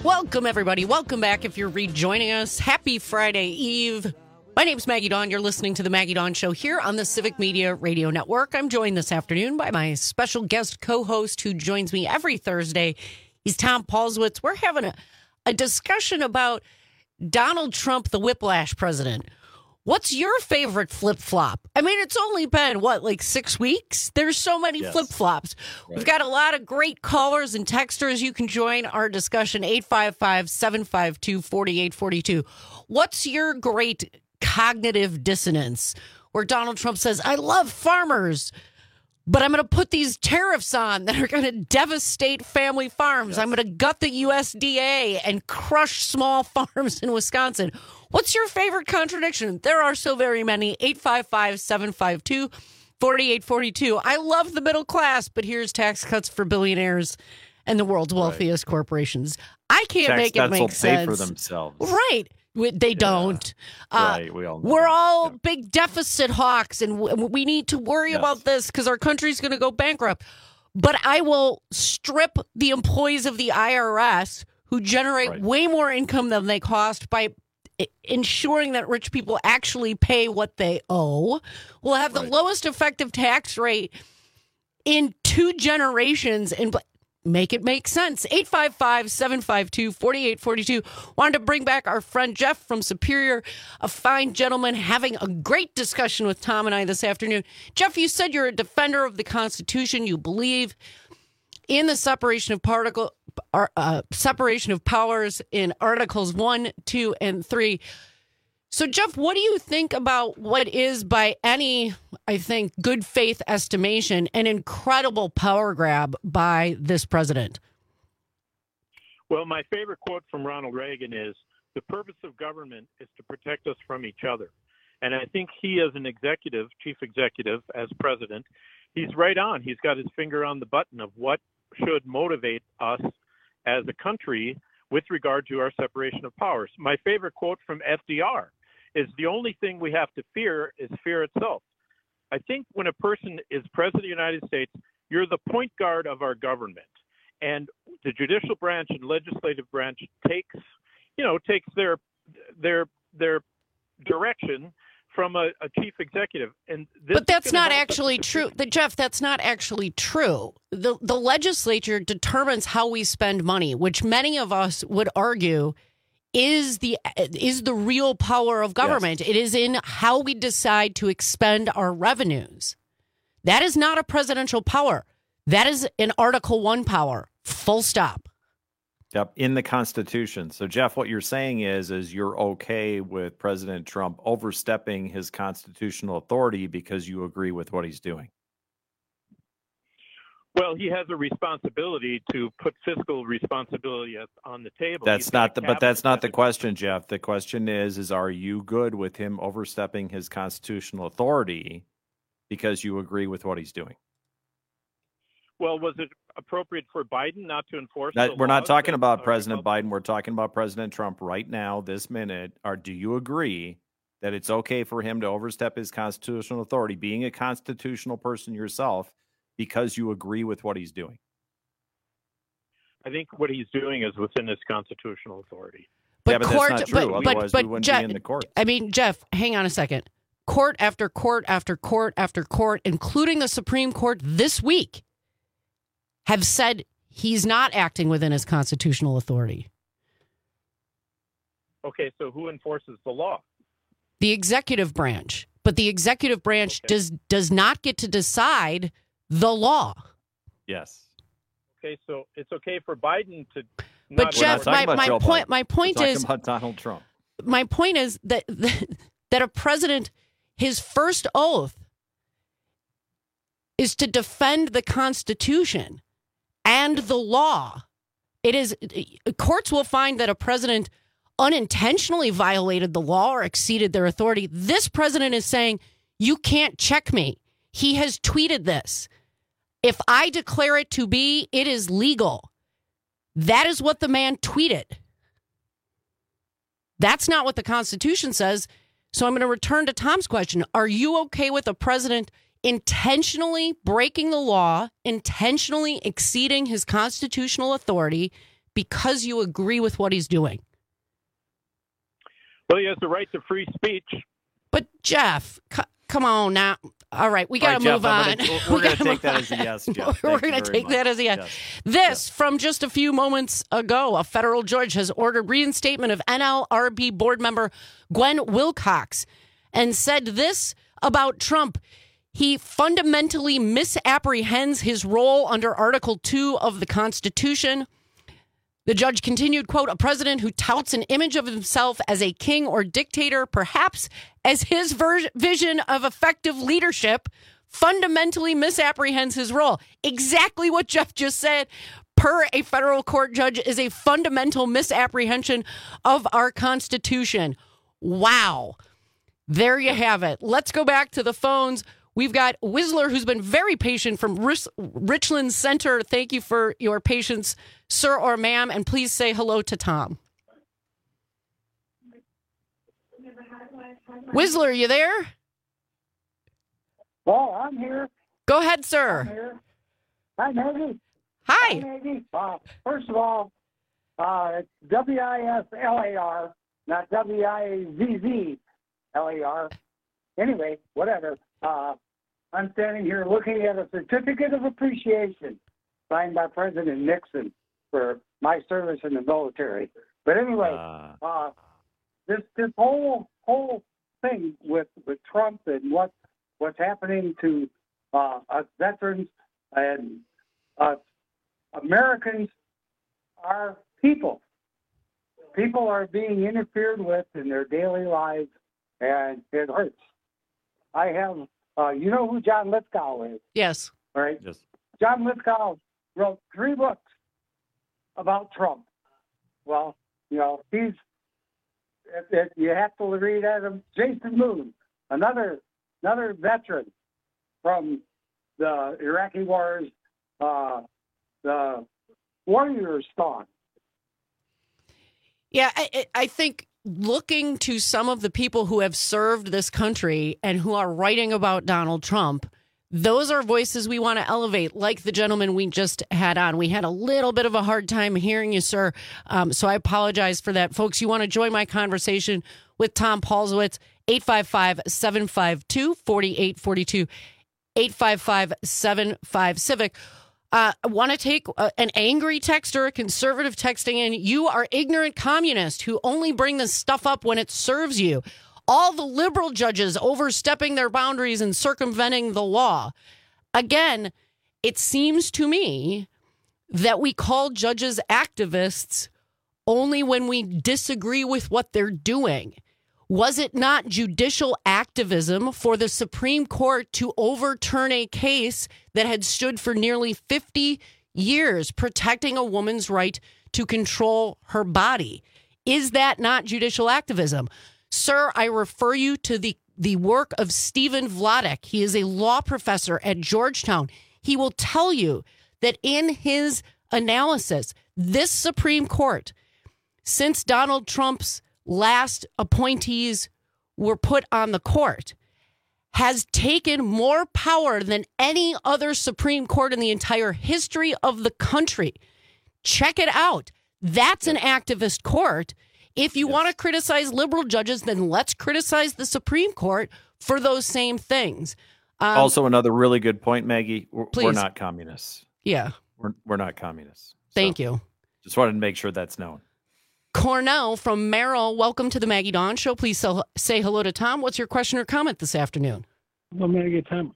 Welcome, everybody. Welcome back if you're rejoining us. Happy Friday Eve. My name's Maggie Dawn. You're listening to The Maggie Dawn Show here on the Civic Media Radio Network. I'm joined this afternoon by my special guest co-host who joins me every Thursday. He's Tom Paulswitz. We're having a, a discussion about Donald Trump, the whiplash president. What's your favorite flip-flop? I mean, it's only been, what, like six weeks? There's so many Yes. flip-flops. Right. We've got a lot of great callers and texters. You can join our discussion, eight five five, seven five two, four eight four two. What's your great cognitive dissonance where Donald Trump says, I love farmers, but I'm going to put these tariffs on that are going to devastate family farms. Yes. I'm going to gut the U S D A and crush small farms in Wisconsin. What's your favorite contradiction? There are so very many. eight five five, seven five two, four eight four two. I love the middle class, but here's tax cuts for billionaires and the world's wealthiest right. corporations. I can't tax make it make will sense. Pay for themselves. Right. They don't. Yeah. Uh, right. We all know we're that. all yeah. big deficit hawks, and w- we need to worry yes. about this because our country's going to go bankrupt. But I will strip the employees of the I R S who generate right. way more income than they cost by ensuring that rich people actually pay what they owe. We'll have the right. lowest effective tax rate in two generations and make it make sense. eight five five, seven five two, four eight four two. Wanted to bring back our friend Jeff from Superior, a fine gentleman having a great discussion with Tom and I this afternoon. Jeff, you said you're a defender of the Constitution. You believe in the separation of particle Uh, separation of powers in Articles one, two, and three. So, Jeff, what do you think about what is, by any, I think, good faith estimation, an incredible power grab by this president? Well, my favorite quote from Ronald Reagan is, the purpose of government is to protect us from each other. And I think he, as an executive, chief executive, as president, he's right on. He's got his finger on the button of what should motivate us as a country with regard to our separation of powers. My favorite quote from F D R is, the only thing we have to fear is fear itself. I think when a person is president of the United States, you're the point guard of our government. And the judicial branch and legislative branch takes, you know, takes their their their direction from a, a chief executive. And this but that's not actually true. The, Jeff, that's not actually true. The the legislature determines how we spend money, which many of us would argue is the is the real power of government. Yes. It is in how we decide to expend our revenues. That is not a presidential power. That is an Article One power. Full stop. Yep, in the Constitution. So, Jeff, what you're saying is, is you're okay with President Trump overstepping his constitutional authority because you agree with what he's doing. Well, he has a responsibility to put fiscal responsibility on the table. That's He's not the, but that's not the cabinet. question, Jeff. The question is, is are you good with him overstepping his constitutional authority because you agree with what he's doing? Well, was it appropriate for Biden not to enforce That, the we're not laws talking that about are President Republican? Biden. We're talking about President Trump right now, this minute. Or do you agree that it's okay for him to overstep his constitutional authority, being a constitutional person yourself, because you agree with what he's doing? I think what he's doing is within his constitutional authority. But yeah, but court, that's not true. but, Otherwise, but, we wouldn't Jeff, be in the court. I mean, Jeff, hang on a second. Court after court after court after court, including the Supreme Court this week, have said he's not acting within his constitutional authority. Okay, so who enforces the law? The executive branch. But the executive branch Okay. does does not get to decide the law. Yes. Okay, so it's okay for Biden to. But not Jeff, enforce- my, about my Joe point Biden. my point We're talking is about Donald Trump. my point is that that a president, his first oath is to defend the Constitution and the law. It is courts will find that a president unintentionally violated the law or exceeded their authority. This president is saying, you can't check me. He has tweeted this. If I declare it to be, it is legal. That is what the man tweeted. That's not what the Constitution says. So I'm going to return to Tom's question. Are you okay with a president intentionally breaking the law, intentionally exceeding his constitutional authority because you agree with what he's doing. Well, he has the right to free speech. But Jeff, c- come on now. All right, we got to right, move Jeff, on. Gonna, we're going to take that as a yes, Jeff. We're going to take much. that as a yes. yes. This, yes. from just a few moments ago, a federal judge has ordered reinstatement of N L R B board member Gwen Wilcox and said this about Trump. He fundamentally misapprehends his role under Article two of the Constitution. The judge continued, quote, a president who touts an image of himself as a king or dictator, perhaps as his ver- vision of effective leadership, fundamentally misapprehends his role. Exactly what Jeff just said, per a federal court judge, is a fundamental misapprehension of our Constitution. Wow. There you have it. Let's go back to the phones. We've got Whistler, who's been very patient from Rich- Richland Center. Thank you for your patience, sir or ma'am, and please say hello to Tom. Whistler, you there? Well, I'm here. Go ahead, sir. I'm here. Hi, Maggie. Hi. Hi, Maggie. Uh, first of all, uh, it's W I S L A R, not W I Z Z L A R. Anyway, whatever. Uh, I'm standing here looking at a certificate of appreciation signed by President Nixon for my service in the military. But anyway, uh, uh, this this whole whole thing with, with Trump and what what's happening to uh, us veterans and us Americans are people. People are being interfered with in their daily lives, and it hurts. I have, uh, you know who John Lithgow is? Yes. All right. Yes. John Lithgow wrote three books about Trump. Well, you know, he's, it, it, you have to read at him. Jason Moon, another another veteran from the Iraqi wars, uh, the Warriors Song. Yeah, I, I think looking to some of the people who have served this country and who are writing about Donald Trump, those are voices we want to elevate, like the gentleman we just had on. We had a little bit of a hard time hearing you, sir, um, so I apologize for that. Folks, you want to join my conversation with Tom Paulsowitz, eight five five, seven five two, four eight four two, eight five five, seven five, CIVIC. Uh, want to take uh, an angry text or a conservative texting in? You are ignorant communists who only bring this stuff up when it serves you. All the liberal judges overstepping their boundaries and circumventing the law. Again, it seems to me that we call judges activists only when we disagree with what they're doing. Was it not judicial activism for the Supreme Court to overturn a case that had stood for nearly fifty years, protecting a woman's right to control her body? Is that not judicial activism? Sir, I refer you to the, the work of Stephen Vladeck. He is a law professor at Georgetown. He will tell you that in his analysis, this Supreme Court, since Donald Trump's last appointees were put on the court, has taken more power than any other Supreme Court in the entire history of the country. Check it out. That's an activist court. If you yes. want to criticize liberal judges, then let's criticize the Supreme Court for those same things. Um, also, another really good point, Maggie. We're, please. we're not communists. Yeah. We're, we're not communists. Thank so, you. Just wanted to make sure that's known. Cornell from Merrill, welcome to the Maggie Dawn Show. Please say hello to Tom. What's your question or comment this afternoon? Well, Maggie, Tom.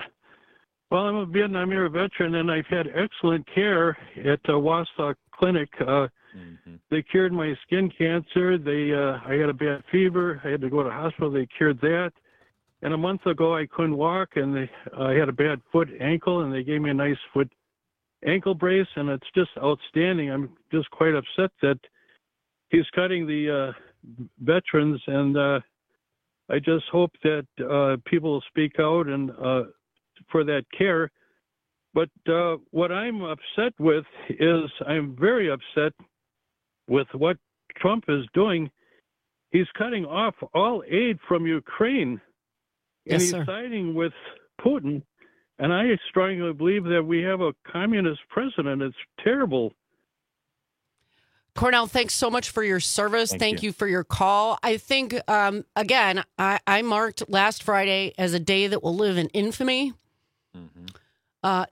Well, I'm a Vietnam era veteran, and I've had excellent care at the Wausau Clinic. Uh, mm-hmm. They cured my skin cancer. They, uh, I had a bad fever. I had to go to the hospital. They cured that. And a month ago, I couldn't walk, and they, uh, I had a bad foot ankle, and they gave me a nice foot ankle brace, and it's just outstanding. I'm just quite upset that he's cutting the uh, veterans, and uh, I just hope that uh, people will speak out and uh, for that care. But uh, what I'm upset with is I'm very upset with what Trump is doing. He's cutting off all aid from Ukraine, and yes, he's sir. siding with Putin. And I strongly believe that we have a communist president. It's terrible. Cornell, thanks so much for your service. Thank Thank you. you for your call. I think, um, again, I, I marked last Friday as a day that will live in infamy. Mm-hmm. Uh,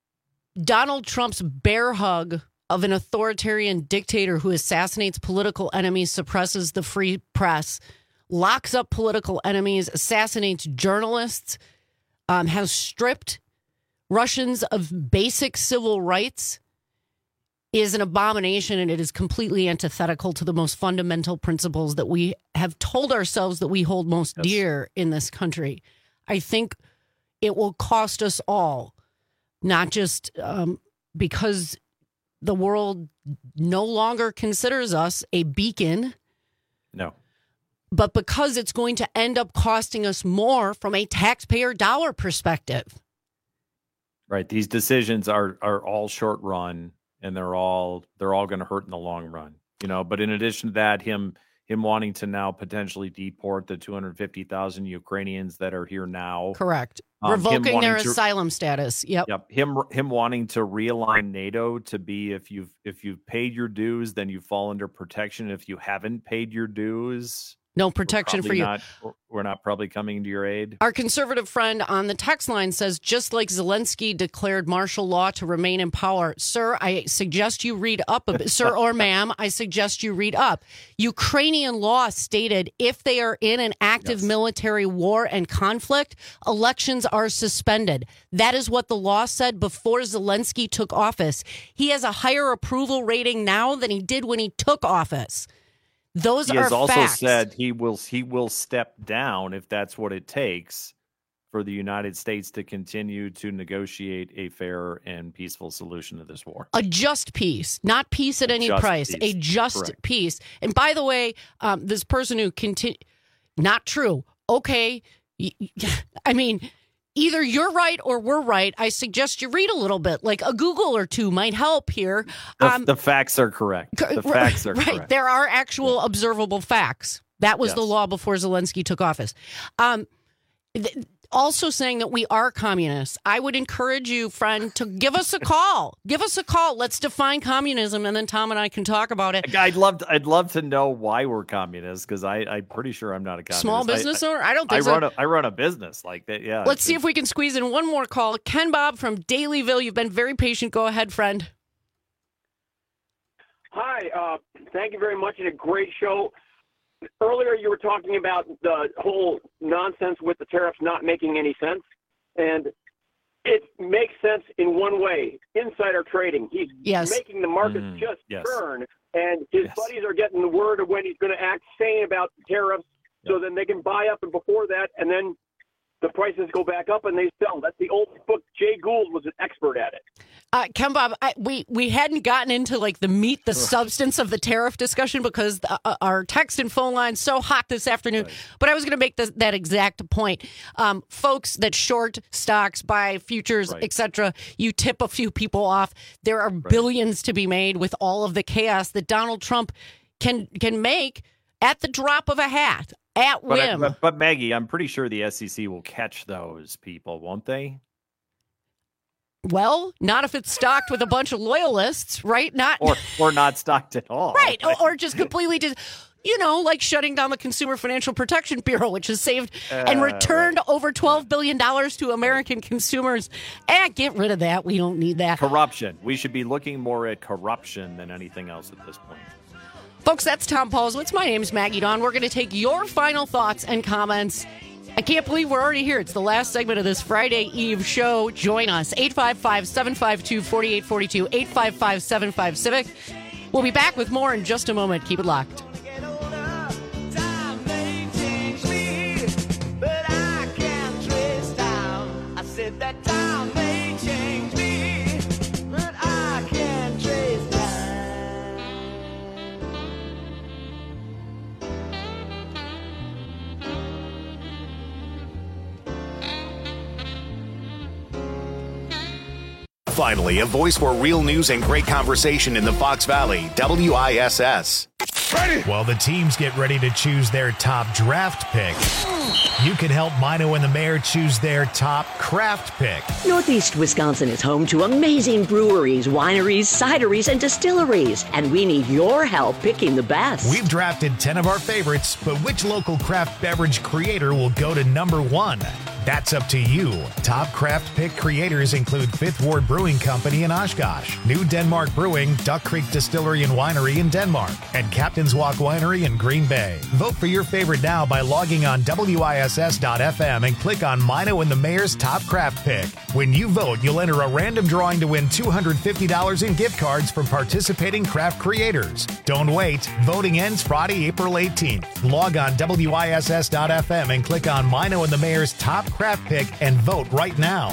Donald Trump's bear hug of an authoritarian dictator who assassinates political enemies, suppresses the free press, locks up political enemies, assassinates journalists, um, has stripped Russians of basic civil rights, is an abomination, and it is completely antithetical to the most fundamental principles that we have told ourselves that we hold most Yes. dear in this country. I think it will cost us all, not just um, because the world no longer considers us a beacon, No. but because it's going to end up costing us more from a taxpayer dollar perspective. Right. These decisions are are all short run, and they're all they're all going to hurt in the long run. You know, but in addition to that, him him wanting to now potentially deport the two hundred fifty thousand Ukrainians that are here now. Correct. Um, him Revoking their wanting to- asylum status. Yep. Yep. Him him wanting to realign NATO to be if you've if you've paid your dues, then you fall under protection. If you haven't paid your dues, No protection for probably you. Not, we're not probably coming to your aid. Our conservative friend on the text line says, just like Zelensky declared martial law to remain in power. Sir, I suggest you read up a bit. Sir or ma'am, I suggest you read up. Ukrainian law stated if they are in an active Yes. military war and conflict, elections are suspended. That is what the law said before Zelensky took office. He has a higher approval rating now than he did when he took office. Those He are has also facts. said he will he will step down if that's what it takes for the United States to continue to negotiate a fair and peaceful solution to this war. A just peace, not peace at A any just price, a peace. just Correct. peace. And by the way, um, this person who continue, not true. Okay. y- y- I mean, either you're right or we're right. I suggest you read a little bit, like a Google or two might help here. The, Um, the facts are correct. The facts are right. correct. There are actual observable facts. That was the Yes. law before Zelensky took office. Um, th- also saying that we are communists. I would encourage you, friend, to give us a call. Give us a call. Let's define communism, and then Tom and I can talk about it. I'd love to, I'd love to know why we're communists because I I'm pretty sure I'm not a communist. Small business I, owner? I don't think I so. run a, I run a business like that. Yeah. Let's see if we can squeeze in one more call. Ken Bob from Dalyville. You've been very patient. Go ahead, friend. Hi, uh, thank you very much, and a great show. Earlier, you were talking about the whole nonsense with the tariffs not making any sense, and it makes sense in one way: insider trading. He's Yes. making the markets Mm, just yes. turn, and his Yes. buddies are getting the word of when he's going to act sane about tariffs, so then they can buy up, and before that, and then the prices go back up and they sell. That's the old book. Jay Gould was an expert at it. Uh, Ken Bob, I, we we hadn't gotten into like the meat, the substance of the tariff discussion because the, uh, our text and phone line's so hot this afternoon. But I was going to make this, that exact point. Um, folks that short stocks, buy futures, Right. et cetera, you tip a few people off. There are billions to be made with all of the chaos that Donald Trump can can make at the drop of a hat, at But, I- whim. but, but Maggie, I'm pretty sure the S E C will catch those people, won't they? Well, not if it's stocked with a bunch of loyalists, right? Not Or or not stocked at all. right, or, or just completely just, you know, like shutting down the Consumer Financial Protection Bureau, which has saved and Uh, returned over twelve billion dollars to American consumers. Eh, get rid of that. We don't need that. Corruption. We should be looking more at corruption than anything else at this point. Folks, that's Tom Paulswitz. My name's Maggie Dawn. We're going to take your final thoughts and comments. I can't believe we're already here. It's the last segment of this Friday Eve show. Join us. eight five five, seven five two, four eight four two, eight five five, seven five Civic. We'll be back with more in just a moment. Keep it locked. Finally, a voice for real news and great conversation in the Fox Valley, W I S S. While the teams get ready to choose their top draft pick, You can help Mino and the Mayor choose their top craft pick. Northeast Wisconsin is home to amazing breweries, wineries, cideries, and distilleries, and we need your help picking the best. We've drafted ten of our favorites, but which local craft beverage creator will go to number one? That's up to you. Top craft pick creators include Fifth Ward Brewing Company in Oshkosh, New Denmark Brewing, Duck Creek Distillery and Winery in Denmark, and Captain's Walk Winery in Green Bay. Vote for your favorite now by logging on W I S S dot F M and click on Mino and the Mayor's Top Craft Pick. When you vote, you'll enter a random drawing to win two hundred fifty dollars in gift cards from participating craft creators. Don't wait. Voting ends Friday, April eighteenth. Log on W I S S dot F M and click on Mino and the Mayor's Top Craft Pick and vote right now.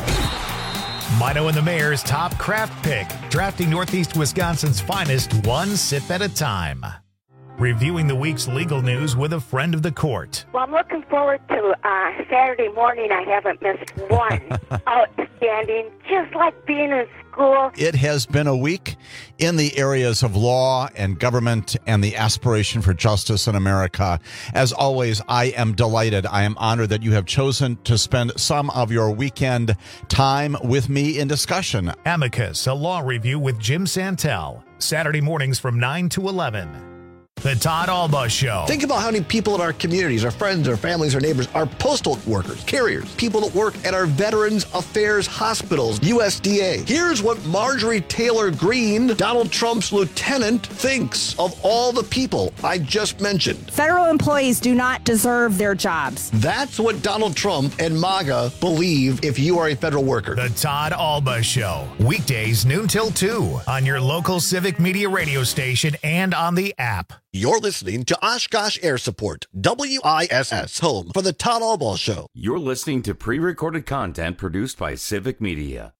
Mino and the Mayor's Top Craft Pick, drafting Northeast Wisconsin's finest one sip at a time. Reviewing the week's legal news with a friend of the court. Well, I'm looking forward to uh, Saturday morning. I haven't missed one. Outstanding, just like being in school. It has been a week in the areas of law and government and the aspiration for justice in America. As always, I am delighted. I am honored that you have chosen to spend some of your weekend time with me in discussion. Amicus, a law review with Jim Santel. Saturday mornings from nine to eleven. The Todd Alba Show. Think about how many people in our communities, our friends, our families, our neighbors, our postal workers, carriers, people that work at our Veterans Affairs hospitals, U S D A. Here's what Marjorie Taylor Greene, Donald Trump's lieutenant, thinks of all the people I just mentioned. Federal employees do not deserve their jobs. That's what Donald Trump and MAGA believe if you are a federal worker. The Todd Alba Show. Weekdays noon till two on your local Civic Media radio station and on the app. You're listening to Oshkosh Air Support, W I S S, home for the Todd Albaugh Show. You're listening to pre-recorded content produced by Civic Media.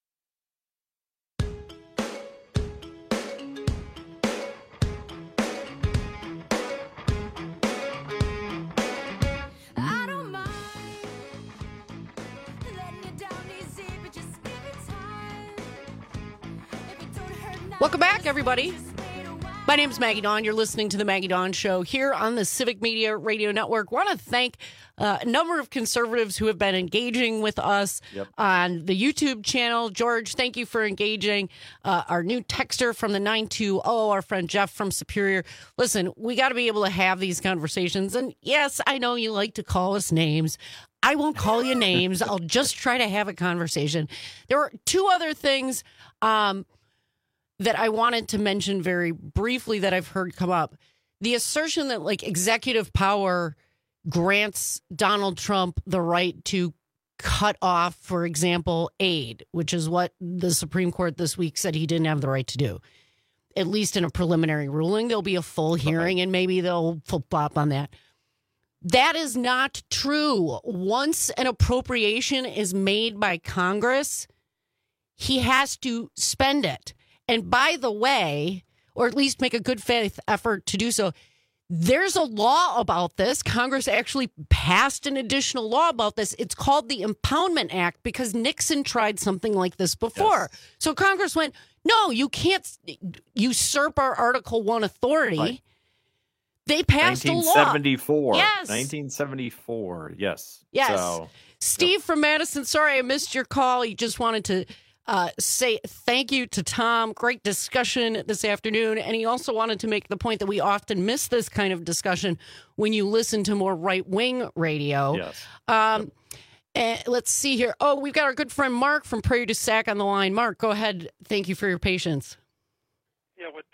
Welcome back, everybody. My name is Maggie Dawn. You're listening to the Maggie Dawn Show here on the Civic Media Radio Network. Want to thank uh, a number of conservatives who have been engaging with us yep. on the YouTube channel. George, thank you for engaging. Uh, our new texter from the nine two zero, our friend Jeff from Superior. Listen, we got to be able to have these conversations. And yes, I know you like to call us names. I won't call you names. I'll just try to have a conversation. There were two other things um, that I wanted to mention very briefly that I've heard come up. The assertion that like executive power grants Donald Trump the right to cut off, for example, aid, which is what the Supreme Court this week said he didn't have the right to do. At least in a preliminary ruling, there'll be a full hearing and maybe they'll flip-flop on that. That is not true. Once an appropriation is made by Congress, he has to spend it. And by the way, or at least make a good faith effort to do so, there's a law about this. Congress actually passed an additional law about this. It's called the Impoundment Act because Nixon tried something like this before. Yes. So Congress went, no, you can't usurp our Article One authority. Right. They passed a law. nineteen seventy-four. Yes. nineteen seventy-four. Yes. Yes. So, Steve yep. from Madison, sorry I missed your call. He just wanted to Uh, say thank you to Tom. Great discussion this afternoon. And he also wanted to make the point that we often miss this kind of discussion when you listen to more right-wing radio. Yes. Um, yep. And let's see here. Oh, we've got our good friend Mark from Prairie du Sac on the line. Mark, go ahead. Thank you for your patience. Yeah, what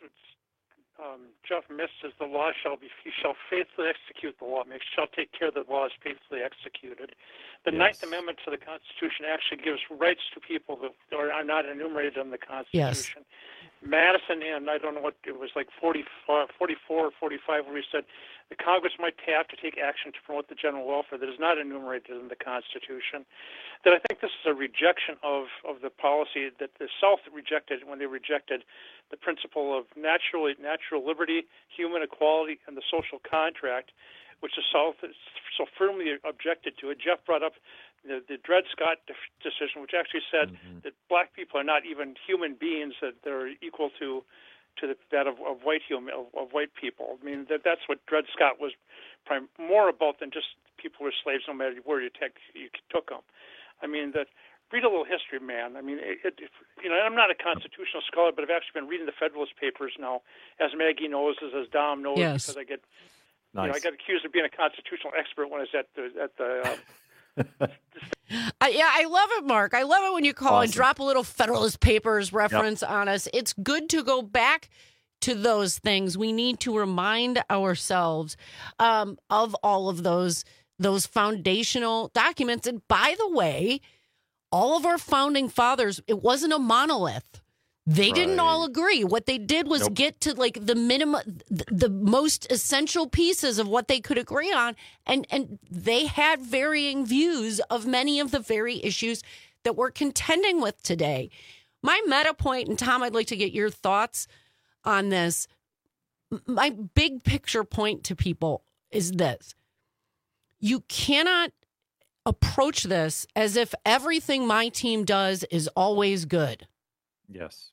um, Jeff missed is the law shall be, he shall faithfully execute the law, make shall take care that the law is faithfully executed. The yes. Ninth Amendment to the Constitution actually gives rights to people that are not enumerated in the Constitution. Yes. Madison, and I don't know what, it was like forty, forty-four or forty-five, where he said the Congress might have to take action to promote the general welfare that is not enumerated in the Constitution. That I think this is a rejection of, of the policy that the South rejected when they rejected the principle of natural, natural liberty, human equality, and the social contract, which the South so firmly objected to it. Jeff brought up the, the Dred Scott decision, which actually said mm-hmm. that black people are not even human beings, that they're equal to to the, that of, of white human of, of white people. I mean, that that's what Dred Scott was prime, more about than just people were slaves no matter where you, take, you took them. I mean, that read a little history, man. I mean, it, it, you know, I'm not a constitutional scholar, but I've actually been reading the Federalist Papers now, as Maggie knows, as, as Dom knows, yes. because I get, nice. you know, I got accused of being a constitutional expert when I was at the at the. Um, I, yeah, I love it, Mark. I love it when you call awesome. and drop a little Federalist Papers reference yep. on us. It's good to go back to those things. We need to remind ourselves um, of all of those those foundational documents. And by the way, all of our founding fathers, it wasn't a monolith. They right. didn't all agree. What they did was nope. get to like the minimum, the most essential pieces of what they could agree on. And, and they had varying views of many of the very issues that we're contending with today. My meta point, and Tom, I'd like to get your thoughts on this. My big picture point to people is this. You cannot approach this as if everything my team does is always good. Yes.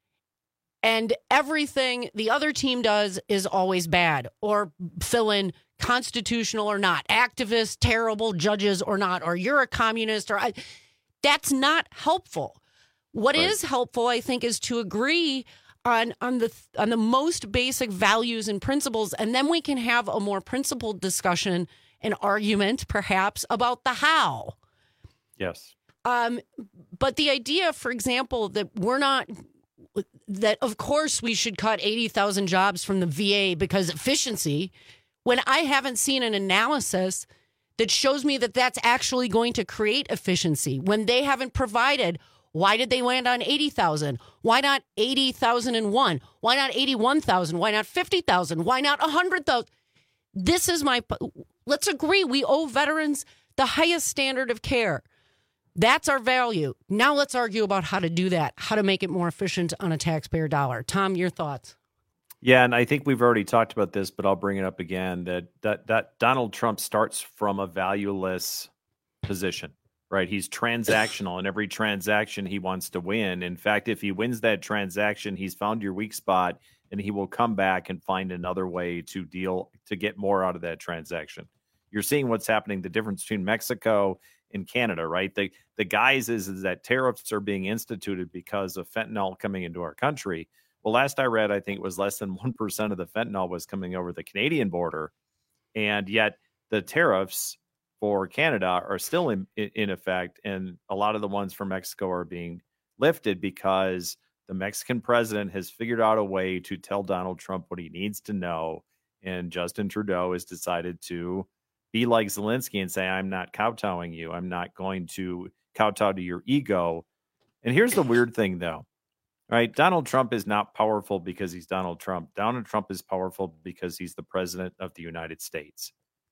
And everything the other team does is always bad, or fill in constitutional or not, activist, terrible, judges or not, or you're a communist, or I, that's not helpful. What right. is helpful, I think, is to agree on on the on the most basic values and principles, and then we can have a more principled discussion, an argument, perhaps, about the how. Yes. Um, but the idea, for example, that we're not, that of course we should cut eighty thousand jobs from the V A because efficiency, when I haven't seen an analysis that shows me that that's actually going to create efficiency, when they haven't provided, why did they land on eighty thousand? Why not eighty thousand one? Why not eighty-one thousand? Why not fifty thousand? Why not one hundred thousand? This is my, let's agree, we owe veterans the highest standard of care. That's our value. Now let's argue about how to do that, how to make it more efficient on a taxpayer dollar. Tom, your thoughts? Yeah, and I think we've already talked about this, but I'll bring it up again, that that, that Donald Trump starts from a valueless position, right? He's transactional, and every transaction he wants to win. In fact, if he wins that transaction, he's found your weak spot, and he will come back and find another way to deal, to get more out of that transaction. You're seeing what's happening, the difference between Mexico and Canada, right? The the guise is, is that tariffs are being instituted because of fentanyl coming into our country. Well, last I read, I think it was less than one percent of the fentanyl was coming over the Canadian border. And yet the tariffs for Canada are still in, in effect. And a lot of the ones for Mexico are being lifted because the Mexican president has figured out a way to tell Donald Trump what he needs to know. And Justin Trudeau has decided to be like Zelensky and say, I'm not kowtowing you. I'm not going to kowtow to your ego. And here's the weird thing, though, right? Donald Trump is not powerful because he's Donald Trump. Donald Trump is powerful because he's the president of the United States.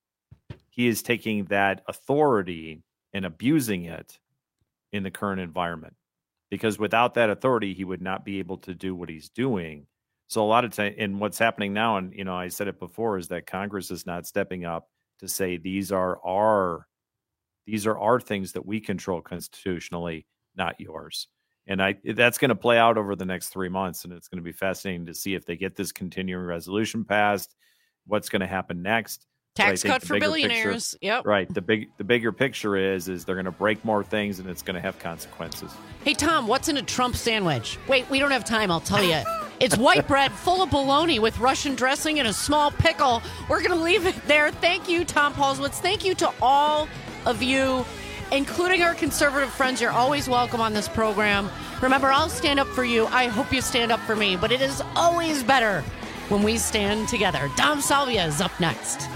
He is taking that authority and abusing it in the current environment, because without that authority, he would not be able to do what he's doing. So a lot of time, and what's happening now, and, you know, I said it before, is that Congress is not stepping up to say these are our these are our things that we control constitutionally, not yours. And I that's going to play out over the next three months, and it's going to be fascinating to see if they get this continuing resolution passed, what's going to happen next. Tax so cut for billionaires. Picture, yep. Right. The big the bigger picture is is they're going to break more things, and it's going to have consequences. Hey, Tom, what's in a Trump sandwich? Wait, we don't have time. I'll tell you. It's white bread full of bologna with Russian dressing and a small pickle. We're going to leave it there. Thank you, Tom Paulswitz. Thank you to all of you, including our conservative friends. You're always welcome on this program. Remember, I'll stand up for you. I hope you stand up for me. But it is always better when we stand together. Dom Salvia is up next.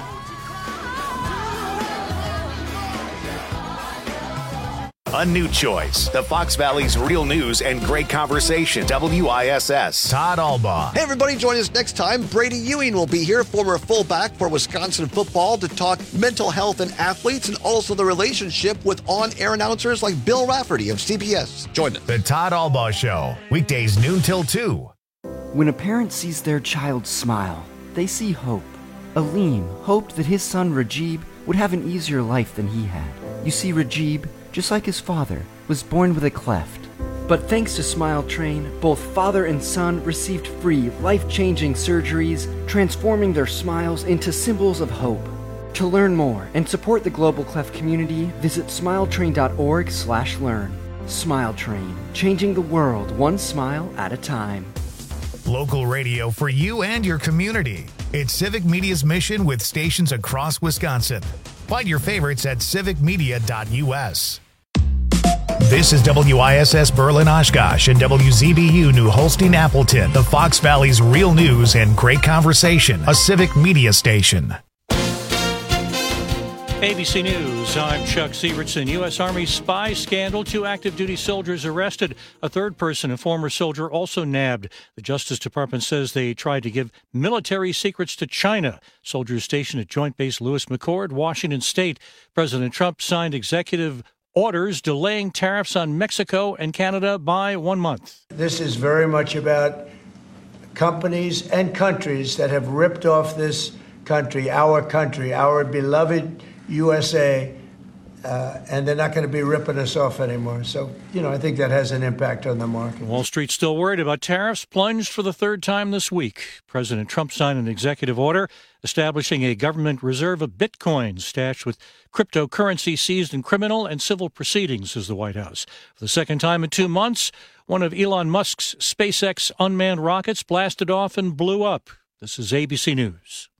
A new choice. The Fox Valley's real news and great conversation. W I S S. Todd Albaugh. Hey, everybody, join us next time. Brady Ewing will be here, former fullback for Wisconsin football, to talk mental health and athletes, and also the relationship with on-air announcers like Bill Rafferty of C B S. Join us. The Todd Albaugh Show. Weekdays noon till two. When a parent sees their child smile, they see hope. Aleem hoped that his son Rajib would have an easier life than he had. You see, Rajib, just like his father, was born with a cleft. But thanks to Smile Train, both father and son received free, life-changing surgeries, transforming their smiles into symbols of hope. To learn more and support the Global Clef community, visit smiletrain.org slash learn. Smile Train, changing the world one smile at a time. Local radio for you and your community. It's Civic Media's mission with stations across Wisconsin. Find your favorites at civic media dot u s. This is W I S S Berlin Oshkosh and W Z B U New Holstein Appleton, the Fox Valley's real news and great conversation, a Civic Media station. A B C News, I'm Chuck Sievertson. U S. Army spy scandal. Two active duty soldiers arrested. A third person, a former soldier, also nabbed. The Justice Department says they tried to give military secrets to China. Soldiers stationed at Joint Base Lewis McChord, Washington State. President Trump signed executive orders delaying tariffs on Mexico and Canada by one month. This is very much about companies and countries that have ripped off this country, our country, our beloved U S A, uh, and they're not going to be ripping us off anymore. So, you know, I think that has an impact on the market. Wall Street's still worried about tariffs, plunged for the third time this week. President Trump signed an executive order establishing a government reserve of bitcoins stashed with cryptocurrency seized in criminal and civil proceedings, says the White House. For the second time in two months, one of Elon Musk's SpaceX unmanned rockets blasted off and blew up. This is A B C News.